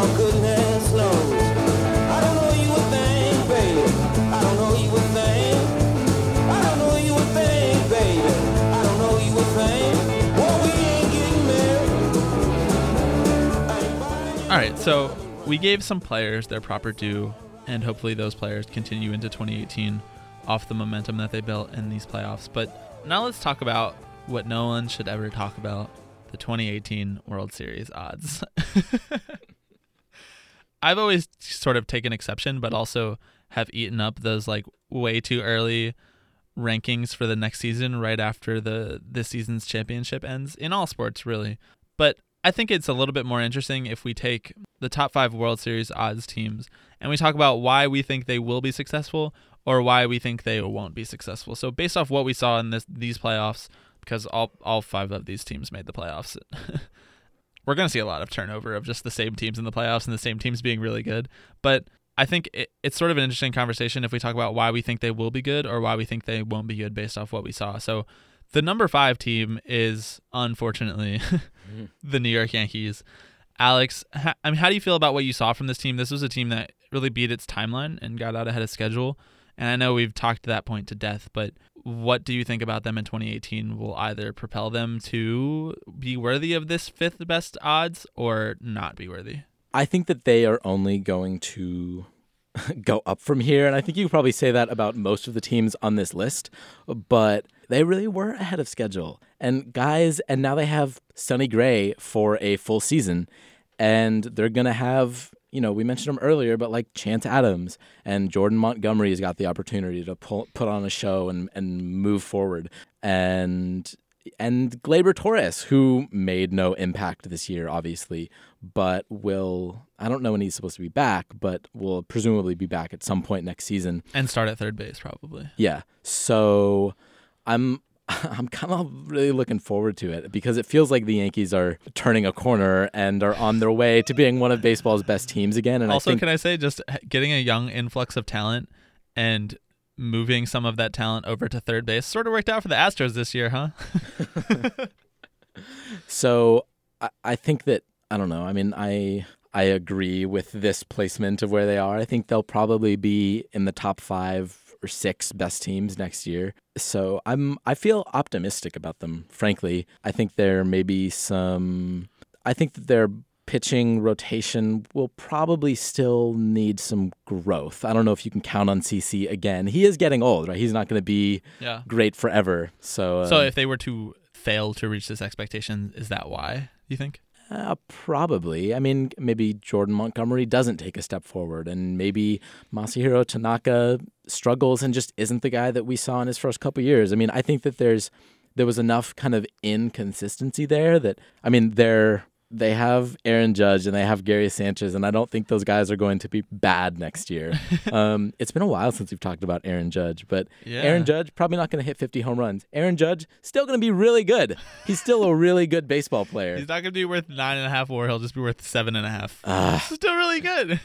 Oh, goodness knows. I don't know you would think, baby. I don't know you would think. I don't know you would think, baby. I don't know you would think. Well, we ain't getting married. I ain't buying. All right, so we gave some players their proper due, and hopefully those players continue into twenty eighteen off the momentum that they built in these playoffs. But now let's talk about what no one should ever talk about, the twenty eighteen World Series odds. I've always sort of taken exception, but also have eaten up those like way too early rankings for the next season right after the this season's championship ends, in all sports really. But I think it's a little bit more interesting if we take the top five World Series odds teams and we talk about why we think they will be successful or why we think they won't be successful. So based off what we saw in this these playoffs, because all all five of these teams made the playoffs, we're going to see a lot of turnover of just the same teams in the playoffs and the same teams being really good. But I think it, it's sort of an interesting conversation if we talk about why we think they will be good or why we think they won't be good based off what we saw. So the number five team is, unfortunately, the New York Yankees. Alex, ha- I mean, how do you feel about what you saw from this team? This was a team that really beat its timeline and got out ahead of schedule. And I know we've talked to that point to death, but what do you think about them in twenty eighteen will either propel them to be worthy of this fifth best odds or not be worthy? I think that they are only going to go up from here. And I think you could probably say that about most of the teams on this list, but they really were ahead of schedule. And guys, and now they have Sonny Gray for a full season, and they're going to have, you know, we mentioned them earlier, but like Chance Adams and Jordan Montgomery has got the opportunity to pull, put on a show and, and move forward. And and Gleyber Torres, who made no impact this year, obviously, but will, I don't know when he's supposed to be back, but will presumably be back at some point next season. And start at third base, probably. Yeah. So I'm I'm kind of really looking forward to it because it feels like the Yankees are turning a corner and are on their way to being one of baseball's best teams again. And also, I think, can I say, just getting a young influx of talent and moving some of that talent over to third base sort of worked out for the Astros this year, huh? So I, I think that, I don't know, I mean, I I agree with this placement of where they are. I think they'll probably be in the top five or six best teams next year. So I'm I feel optimistic about them, frankly. I think there may be some, I think that their pitching rotation will probably still need some growth. I don't know if you can count on C C again. He is getting old, right? He's not going to be Yeah. great forever. So uh, So if they were to fail to reach this expectation, is that why, you think? Uh, probably. I mean, maybe Jordan Montgomery doesn't take a step forward, and maybe Masahiro Tanaka struggles and just isn't the guy that we saw in his first couple years. I mean, I think that there's there was enough kind of inconsistency there that, I mean, they're they have Aaron Judge and they have Gary Sanchez, and I don't think those guys are going to be bad next year. um, it's been a while since we've talked about Aaron Judge, but Yeah. Aaron Judge probably not going to hit fifty home runs. Aaron Judge still going to be really good. He's still a really good baseball player. He's not going to be worth nine and a half war. He'll just be worth seven and a half. Ah. Still really good.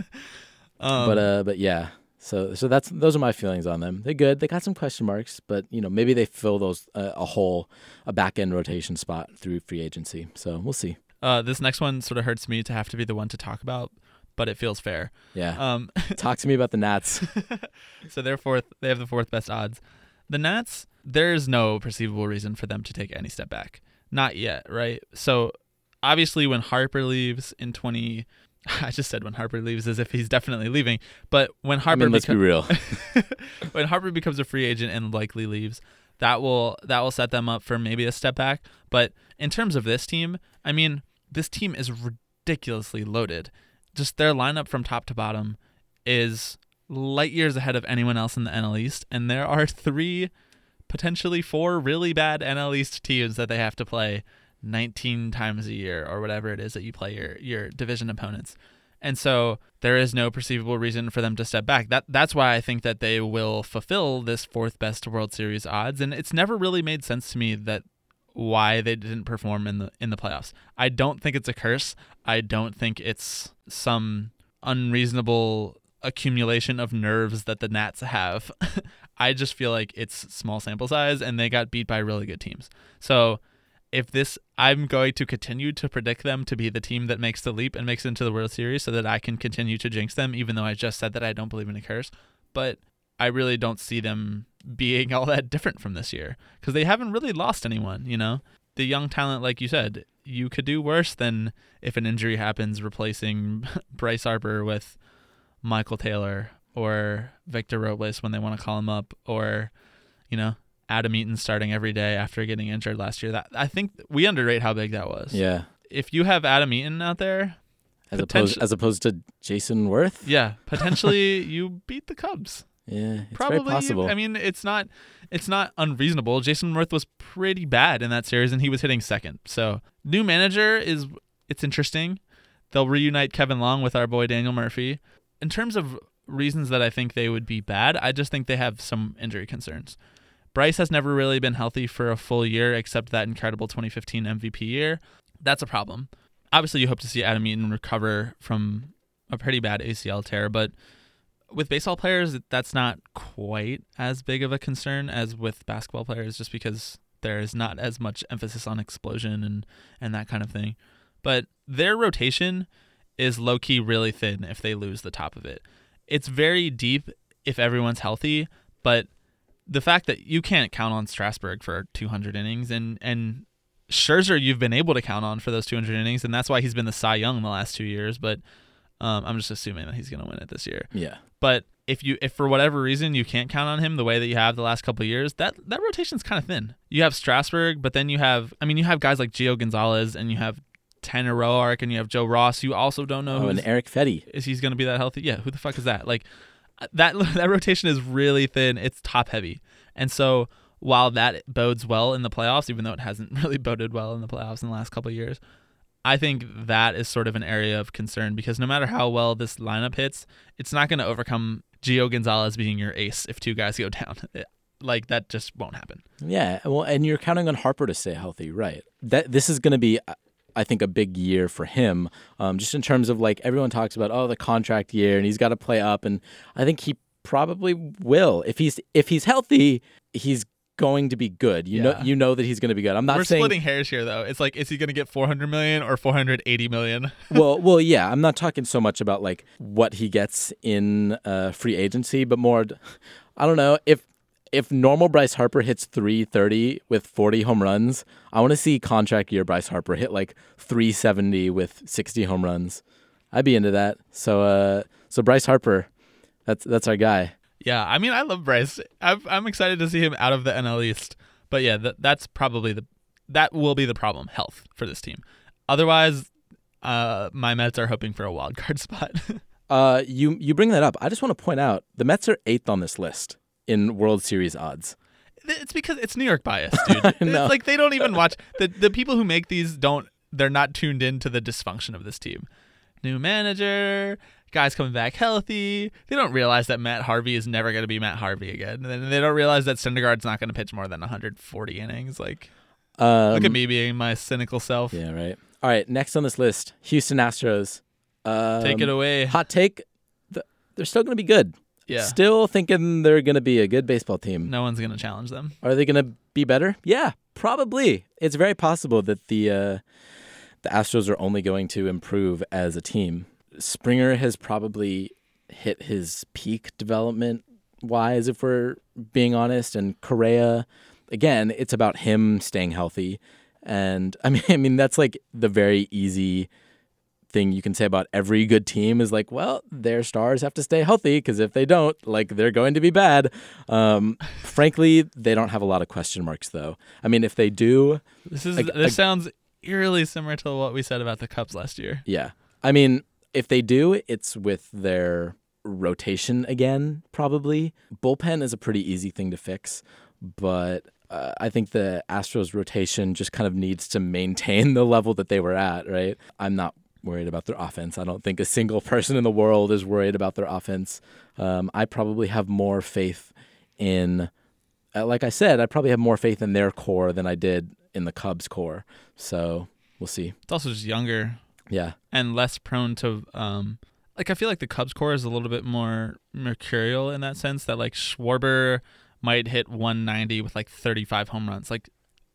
um, but uh, but yeah. So so that's those are my feelings on them. They're good. They got some question marks, but you know maybe they fill those uh, a hole, a back end rotation spot through free agency. So we'll see. uh, this next one sort of hurts me to have to be the one to talk about, but it feels fair. Yeah. Um, Talk to me about the Nats. so they're fourth. They have the fourth best odds. The Nats, there's no perceivable reason for them to take any step back. Not yet, right? So obviously when Harper leaves in twenty, I just said when Harper leaves as if he's definitely leaving, but when I Harper mean, let's be beco- real. when Harper becomes a free agent and likely leaves, that will that will set them up for maybe a step back. But in terms of this team, I mean, this team is ridiculously loaded. Just their lineup from top to bottom is light years ahead of anyone else in the N L East, and there are three, potentially four really bad N L East teams that they have to play nineteen times a year or whatever it is that you play your your division opponents. And so there is no perceivable reason for them to step back. That that's why I think that they will fulfill this fourth best World Series odds. And it's never really made sense to me that why they didn't perform in the in the playoffs. I don't think it's a curse. I don't think it's some unreasonable accumulation of nerves that the Nats have. I just feel like it's small sample size and they got beat by really good teams. So if this, I'm going to continue to predict them to be the team that makes the leap and makes it into the World Series so that I can continue to jinx them, even though I just said that I don't believe in a curse. But I really don't see them being all that different from this year because they haven't really lost anyone, you know? The young talent, like you said, you could do worse than if an injury happens replacing Bryce Harper with Michael Taylor or Victor Robles when they want to call him up, or, you know, Adam Eaton starting every day after getting injured last year. That I think we underrate how big that was. Yeah. If you have Adam Eaton out there, As opposed as opposed to Jason Worth? yeah, potentially you beat the Cubs. Yeah, it's Probably. very possible. I mean, it's not it's not unreasonable. Jason Worth was pretty bad in that series, and he was hitting second. So new manager is it's interesting. They'll reunite Kevin Long with our boy Daniel Murphy. In terms of reasons that I think they would be bad, I just think they have some injury concerns. Bryce has never really been healthy for a full year, except that incredible twenty fifteen M V P year. That's a problem. Obviously, you hope to see Adam Eaton recover from a pretty bad A C L tear, but with baseball players, that's not quite as big of a concern as with basketball players, just because there is not as much emphasis on explosion and, and that kind of thing. But their rotation is low-key really thin if they lose the top of it. It's very deep if everyone's healthy, but the fact that you can't count on Strasburg for two hundred innings, and, and Scherzer you've been able to count on for those two hundred innings, and that's why he's been the Cy Young the last two years, but um, I'm just assuming that he's going to win it this year. Yeah. But if you, if for whatever reason you can't count on him the way that you have the last couple of years, that that rotation's kind of thin. You have Strasburg, but then you have, I mean, you have guys like Gio Gonzalez, and you have Tanner Roark, and you have Joe Ross. You also don't know Oh, who and Eric Fetty. is he's going to be that healthy. Yeah, who the fuck is that? Like that that rotation is really thin. It's top heavy, and so while that bodes well in the playoffs, even though it hasn't really boded well in the playoffs in the last couple of years, I think that is sort of an area of concern because no matter how well this lineup hits, it's not going to overcome Gio Gonzalez being your ace if two guys go down. It, like, that just won't happen. Yeah, well, and you're counting on Harper to stay healthy, right? That this is going to be, I think, a big year for him, um, just in terms of, like, everyone talks about, oh, the contract year, and he's got to play up, and I think he probably will. If he's if he's healthy, he's going to be good. You Yeah. know, you know that he's going to be good. I'm not We're saying splitting hairs here, though. It's like, is he going to get four hundred million dollars or four hundred eighty million dollars? well, well, yeah. I'm not talking so much about like what he gets in uh, free agency, but more, I don't know if if normal Bryce Harper hits three thirty with forty home runs. I want to see contract year Bryce Harper hit like three seventy with sixty home runs. I'd be into that. So, uh, so Bryce Harper, that's that's our guy. Yeah, I mean, I love Bryce. I've, I'm excited to see him out of the N L East. But yeah, that, that's probably the that will be the problem, health for this team. Otherwise, uh, my Mets are hoping for a wild card spot. Uh, you you bring that up. I just want to point out the Mets are eighth on this list in World Series odds. It's because it's New York bias, dude. know. It's like they don't even watch the the people who make these don't. They're not tuned into the dysfunction of this team. New manager, guys coming back healthy. They don't realize that Matt Harvey is never going to be Matt Harvey again. And they don't realize that Syndergaard's not going to pitch more than one hundred forty innings. Like, Um, look at me being my cynical self. Yeah, right. All right, next on this list, Houston Astros. Um, Take it away. Hot take: th- they're still going to be good. Yeah. Still thinking they're going to be a good baseball team. No one's going to challenge them. Are they going to be better? Yeah, probably. It's very possible that the uh, the Astros are only going to improve as a team. Springer has probably hit his peak development wise, if we're being honest, and Correa, again, it's about him staying healthy. And I mean, I mean that's like the very easy thing you can say about every good team is like, well, their stars have to stay healthy because if they don't, like, they're going to be bad. Um, frankly, they don't have a lot of question marks, though. I mean, if they do, This is Like- this like- sounds eerily similar to what we said about the Cubs last year. yeah. I mean, if they do, it's with their rotation again, probably. Bullpen is a pretty easy thing to fix, but uh, I think the Astros rotation just kind of needs to maintain the level that they were at, right? I'm not worried about their offense. I don't think a single person in the world is worried about their offense. Um, I probably have more faith in, uh, like I said, I probably have more faith in their core than I did in the Cubs core. So we'll see. It's also just younger Yeah. and less prone to um like I feel like the Cubs core is a little bit more mercurial in that sense that like Schwarber might hit one ninety with like thirty-five home runs. Like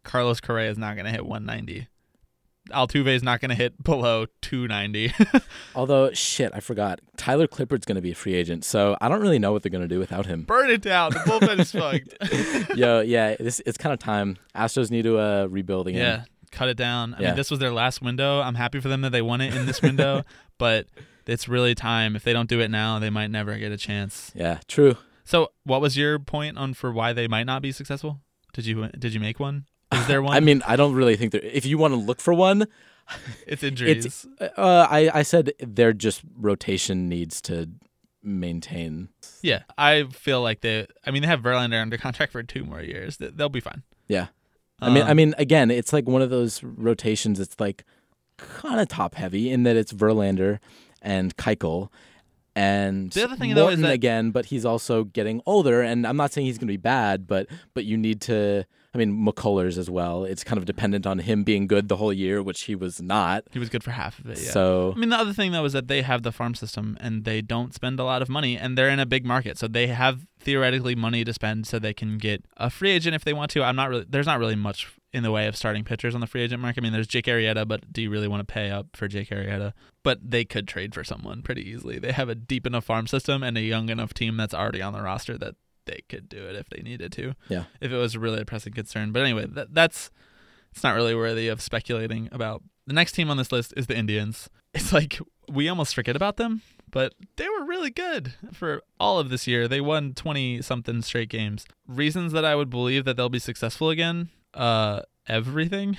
Carlos Correa is not going to hit one ninety. Altuve is not going to hit below two ninety. Although, shit, I forgot. Tyler Clippard's going to be a free agent, so I don't really know what they're going to do without him. Burn it down. The bullpen is fucked. Yo, yeah, this, it's kind of time. Astros need to uh, rebuild again. Yeah, cut it down. I Yeah. mean, this was their last window. I'm happy for them that they won it in this window, but it's really time. If they don't do it now, they might never get a chance. Yeah, true. So, what was your point on for why they might not be successful? Did you did you make one? Is there one? I mean, I don't really think there. If you want to look for one, it's injuries. it's. Uh, I I said their just rotation needs to maintain. Yeah, I feel like they. I mean, they have Verlander under contract for two more years. They- They'll be fine. Yeah, I mean, I Um, mean, again, it's like one of those rotations. It's like kind of top heavy in that it's Verlander and Keuchel. And The other thing, though, is Morton that- again, but he's also getting older. And I'm not saying he's going to be bad, but but you need to. I mean, McCullers as well. It's kind of dependent on him being good the whole year, which he was not. He was good for half of it. Yeah. So I mean, the other thing though is that they have the farm system and they don't spend a lot of money, and they're in a big market, so they have theoretically money to spend, so they can get a free agent if they want to. I'm not really. There's not really much in the way of starting pitchers on the free agent market. I mean, there's Jake Arrieta, but do you really want to pay up for Jake Arrieta? But they could trade for someone pretty easily. They have a deep enough farm system and a young enough team that's already on the roster that they could do it if they needed to. Yeah. If it was really a pressing concern. But anyway, that, that's it's not really worthy of speculating about. The next team on this list is the Indians. It's like we almost forget about them, but they were really good for all of this year. They won twenty-something straight games. Reasons that I would believe that they'll be successful again, uh, everything.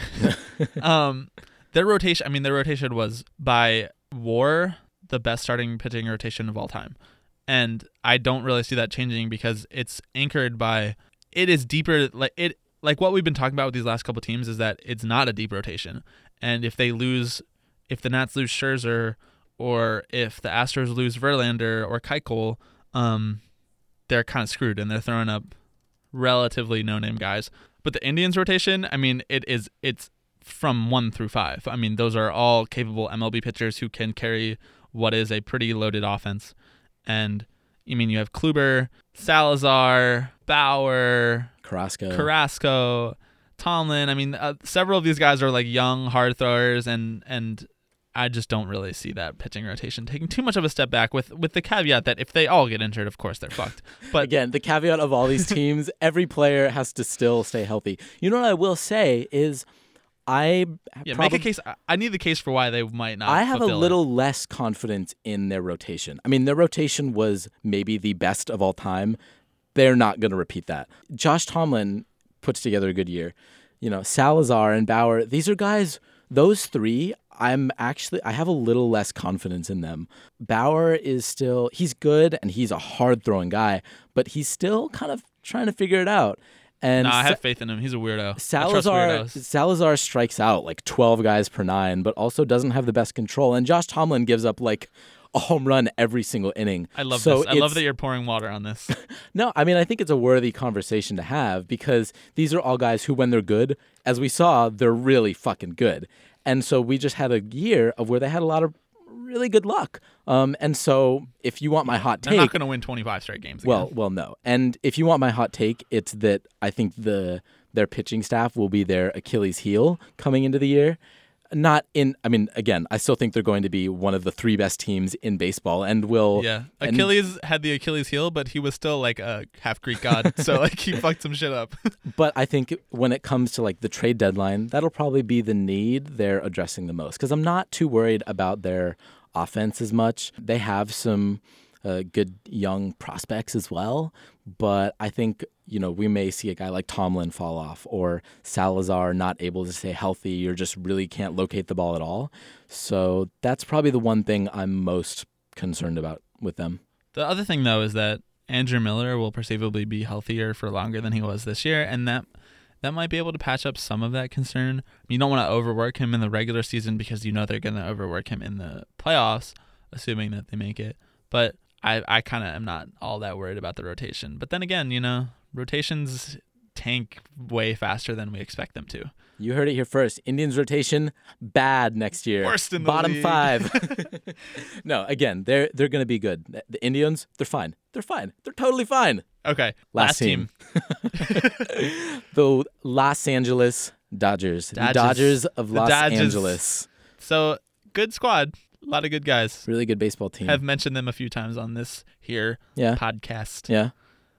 um, their rotation, I mean, their rotation was by WAR the best starting pitching rotation of all time. And I don't really see that changing because it's anchored by, it is deeper, like it, like what we've been talking about with these last couple teams is that it's not a deep rotation. And if they lose, if the Nats lose Scherzer, or if the Astros lose Verlander or Keuchel, um, they're kind of screwed and they're throwing up relatively no-name guys. But the Indians rotation, I mean, it is, it's from one through five. I mean, those are all capable M L B pitchers who can carry what is a pretty loaded offense. And you mean you have Kluber, Salazar, Bauer, Carrasco. Carrasco, Tomlin. I mean, uh, several of these guys are like young hard throwers, and and I just don't really see that pitching rotation taking too much of a step back. With with the caveat that if they all get injured, of course they're fucked. But Again, the caveat of all these teams, every player has to still stay healthy. You know what I will say is I yeah, probably, make a case. I- I need the case for why they might not. I have a fulfill it. little less confidence in their rotation. I mean, their rotation was maybe the best of all time. They're not going to repeat that. Josh Tomlin puts together a good year. You know, Salazar and Bauer, these are guys, those three, I'm actually, I have a little less confidence in them. Bauer is still, he's good and he's a hard throwing guy, but he's still kind of trying to figure it out. And No, I Sa- have faith in him. He's a weirdo. I trust Salazar weirdos. Salazar strikes out like twelve guys per nine, but also doesn't have the best control. And Josh Tomlin gives up like a home run every single inning. I love so this. I love it's- that you're pouring water on this. No, I mean I think it's a worthy conversation to have because these are all guys who, when they're good, as we saw, they're really fucking good. And so we just had a year of where they had a lot of really good luck. Um, and so if you want my hot They're not take, going to win twenty-five straight games. Again. well, well, no. And if you want my hot take, it's that I think the their pitching staff will be their Achilles heel coming into the year. Not in, I mean, again, I still think they're going to be one of the three best teams in baseball and will. Yeah, and- Achilles had the Achilles heel, but he was still like a half Greek god, so like he fucked some shit up. But I think when it comes to like the trade deadline, that'll probably be the need they're addressing the most because I'm not too worried about their offense as much. They have some uh, good young prospects as well, but I think, you know, we may see a guy like Tomlin fall off or Salazar not able to stay healthy or just really can't locate the ball at all. So that's probably the one thing I'm most concerned about with them. The other thing though is that Andrew Miller will perceivably be healthier for longer than he was this year, and that that might be able to patch up some of that concern. You don't want to overwork him in the regular season because you know they're going to overwork him in the playoffs, assuming that they make it. But I, I kind of am not all that worried about the rotation. But then again, you know, rotations tank way faster than we expect them to. You heard it here first. Indians rotation bad next year. Worst in the bottom league. five. No, again, they're they're going to be good. The Indians, they're fine. They're fine. They're totally fine. Okay, Last last, team. The Los Angeles Dodgers. The Dodgers. Dodgers of The Los Dodgers. Angeles. So good squad, a lot of good guys. Really good baseball team. Have mentioned them a few times on this here yeah. podcast. Yeah.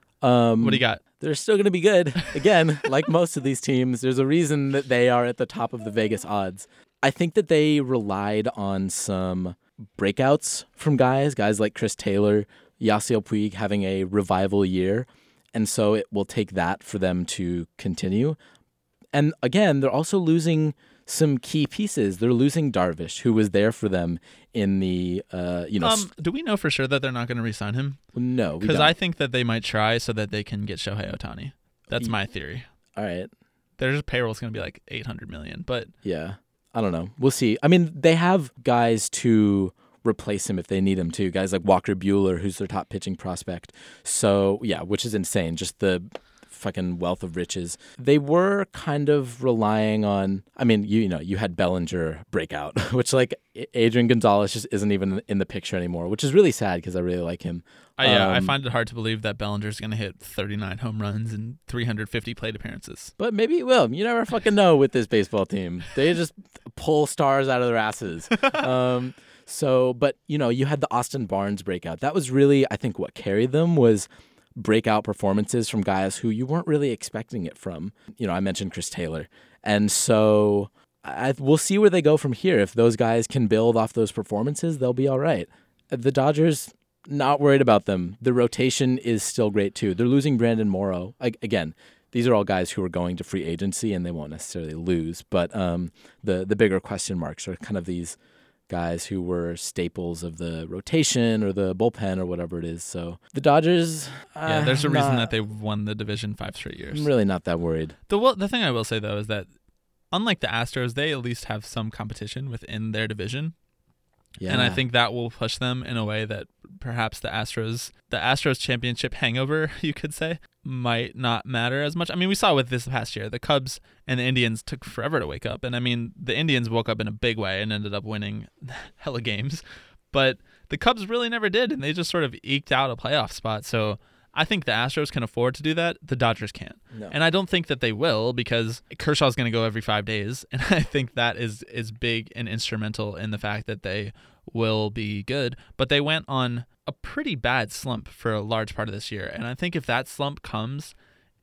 Um, What do you got? They're still going to be good. Again, like most of these teams, there's a reason that they are at the top of the Vegas odds. I think that they relied on some breakouts from guys, guys like Chris Taylor, Yasiel Puig having a revival year. And so it will take that for them to continue. And again, they're also losing some key pieces. They're losing Darvish, who was there for them in the, uh, you know. Um, do we know for sure that they're not going to re-sign him? No, we Because don't. I think that they might try so that they can get Shohei Ohtani. That's my theory. All right. Their payroll's going to be like eight hundred million, but Yeah. I don't know. We'll see. I mean, they have guys to replace him if they need him too. Guys like Walker Buehler, who's their top pitching prospect. So, yeah, which is insane. Just the fucking wealth of riches. They were kind of relying on, I mean, you, you know, you had Bellinger breakout, which like Adrian Gonzalez just isn't even in the picture anymore, which is really sad because I really like him. I, yeah, I Um, find it hard to believe that Bellinger's going to hit thirty-nine home runs and three hundred fifty plate appearances. But maybe he will. You never fucking know with this baseball team. They just pull stars out of their asses. Um, so, but, you know, you had the Austin Barnes breakout. That was really, I think, what carried them was breakout performances from guys who you weren't really expecting it from. You know, I mentioned Chris Taylor. And so I, we'll see where they go from here. If those guys can build off those performances, they'll be all right. The Dodgers, not worried about them. The rotation is still great, too. They're losing Brandon Morrow. Like, again, these are all guys who are going to free agency, and they won't necessarily lose. But um, the, the bigger question marks are kind of these guys who were staples of the rotation or the bullpen or whatever it is. So the Dodgers, Yeah, uh, there's a reason not- that they've won the division five straight years. I'm really not that worried. The well, the thing I will say though is that unlike the Astros, they at least have some competition within their division. Yeah. And I think that will push them in a way that perhaps the Astros, the Astros championship hangover, you could say, might not matter as much. I mean, we saw with this past year, the Cubs and the Indians took forever to wake up. And I mean, the Indians woke up in a big way and ended up winning hella games. But the Cubs really never did, and they just sort of eked out a playoff spot. So I think the Astros can afford to do that. The Dodgers can't. No. And I don't think that they will because Kershaw's going to go every five days. And I think that is, is big and instrumental in the fact that they will be good. But they went on a pretty bad slump for a large part of this year. And I think if that slump comes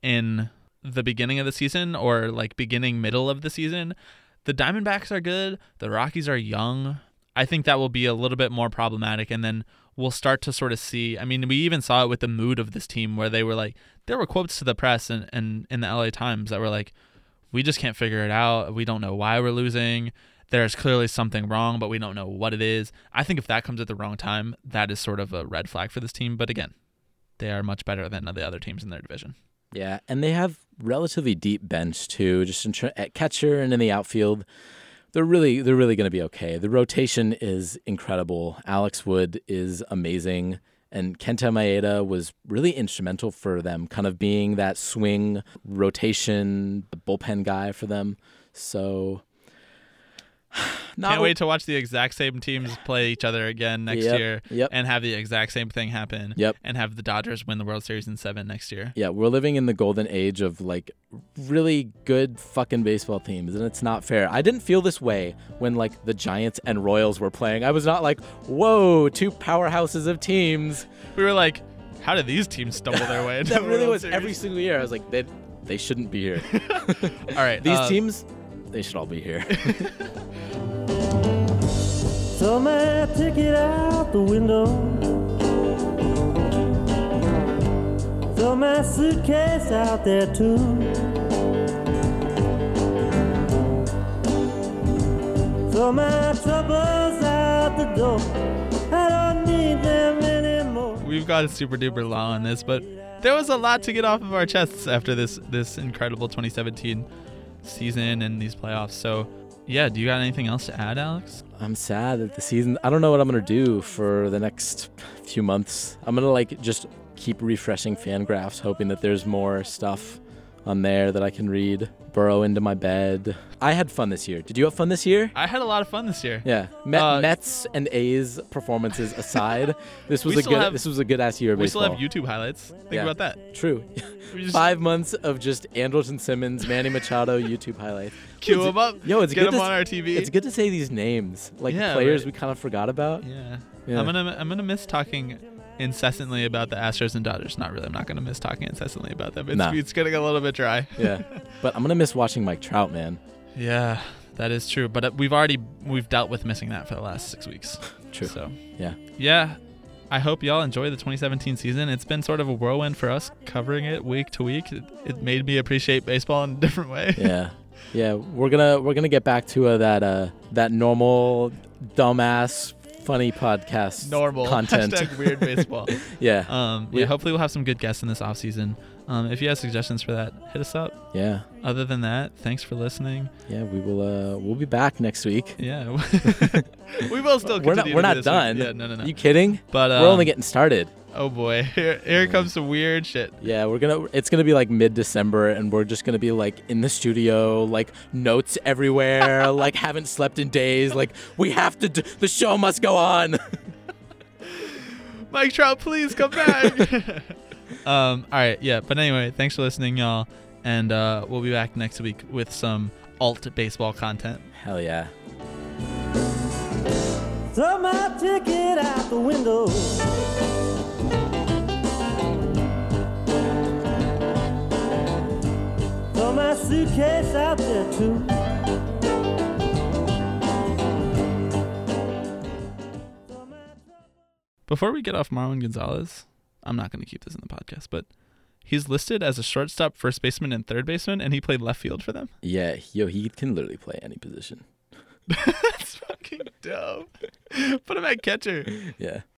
in the beginning of the season or like beginning, middle of the season, the Diamondbacks are good. The Rockies are young. I think that will be a little bit more problematic. And then we'll start to sort of see, I mean, we even saw it with the mood of this team where they were like, there were quotes to the press and, and in the L A Times that were like, we just can't figure it out. We don't know why we're losing. There's clearly something wrong, but we don't know what it is. I think if that comes at the wrong time, that is sort of a red flag for this team. But again, they are much better than the other teams in their division. Yeah, and they have relatively deep bench too, just in tr- at catcher and in the outfield. They're really they're really going to be okay. The rotation is incredible. Alex Wood is amazing, and Kenta Maeda was really instrumental for them, kind of being that swing rotation bullpen guy for them. So not Can't wait to watch the exact same teams play each other again next Yep, year yep. and have the exact same thing happen Yep. and have the Dodgers win the World Series in seven next year. Yeah, we're living in the golden age of like really good fucking baseball teams, and it's not fair. I didn't feel this way when like the Giants and Royals were playing. I was not like, whoa, two powerhouses of teams. We were like, how did these teams stumble their way into That the really World was Series? every single year. I was like, they they shouldn't be here. All right. These uh, teams, they should all be here. Throw my ticket out the window. Throw my suitcase out there too. Throw my troubles out the door. I don't need them anymore. We've got a super duper law on this, but there was a lot to get off of our chests after this this incredible twenty seventeen season and these playoffs. So, yeah, do you got anything else to add, Alex? I'm sad that the season, I don't know what I'm going to do for the next few months. I'm going to like just keep refreshing Fangraphs, hoping that there's more stuff on there that I can read, burrow into my bed. I had fun this year. Did you have fun this year? I had a lot of fun this year. Yeah. Met, Uh, Mets and A's performances aside, this was We a still good have- this was a good ass year of We baseball. still have YouTube highlights. Think Yeah. about that. True. We just Five months of just Andrelton Simmons, Manny Machado YouTube highlights. queue them up. Yo, it's get good them to on s- our T V. It's good to say these names, like Yeah, players right. we kind of forgot about. Yeah. Yeah. I'm gonna I'm gonna miss talking incessantly about the Astros and Dodgers. Not really. I'm not gonna miss talking incessantly about them. It's Nah. it's getting a little bit dry. Yeah, but I'm gonna miss watching Mike Trout, man. Yeah, that is true. But uh, we've already we've dealt with missing that for the last six weeks. True. So Yeah. yeah, I hope y'all enjoy the twenty seventeen season. It's been sort of a whirlwind for us covering it week to week. It, it made me appreciate baseball in a different way. Yeah, yeah. We're gonna we're gonna get back to uh, that uh that normal dumbass funny podcast Normal content. Hashtag weird baseball. Yeah, Um, We- yeah, hopefully we'll have some good guests in this off season. Um, if you have suggestions for that, hit us up. yeah, Other than that, thanks for listening. yeah. We will uh we'll be back next week. Yeah, we will still. We're not continue we're to do not this done. week. Yeah, no, no, no. You kidding? But um, we're only getting started. Oh boy, here here comes some weird shit. Yeah, we're gonna. It's gonna be like mid-December, and we're just gonna be like in the studio, like notes everywhere, like haven't slept in days. Like we have to. Do, the show must go on. Mike Trout, please come back. um, all right, yeah. But anyway, thanks for listening, y'all, and uh, we'll be back next week with some alt baseball content. Hell yeah. Throw my ticket out the window. Throw my suitcase out there too. Before we get off Marwin Gonzalez, I'm not going to keep this in the podcast, but he's listed as a shortstop, first baseman, and third baseman, and he played left field for them. Yeah, yo, he can literally play any position. That's fucking dope. Put him at catcher. Yeah.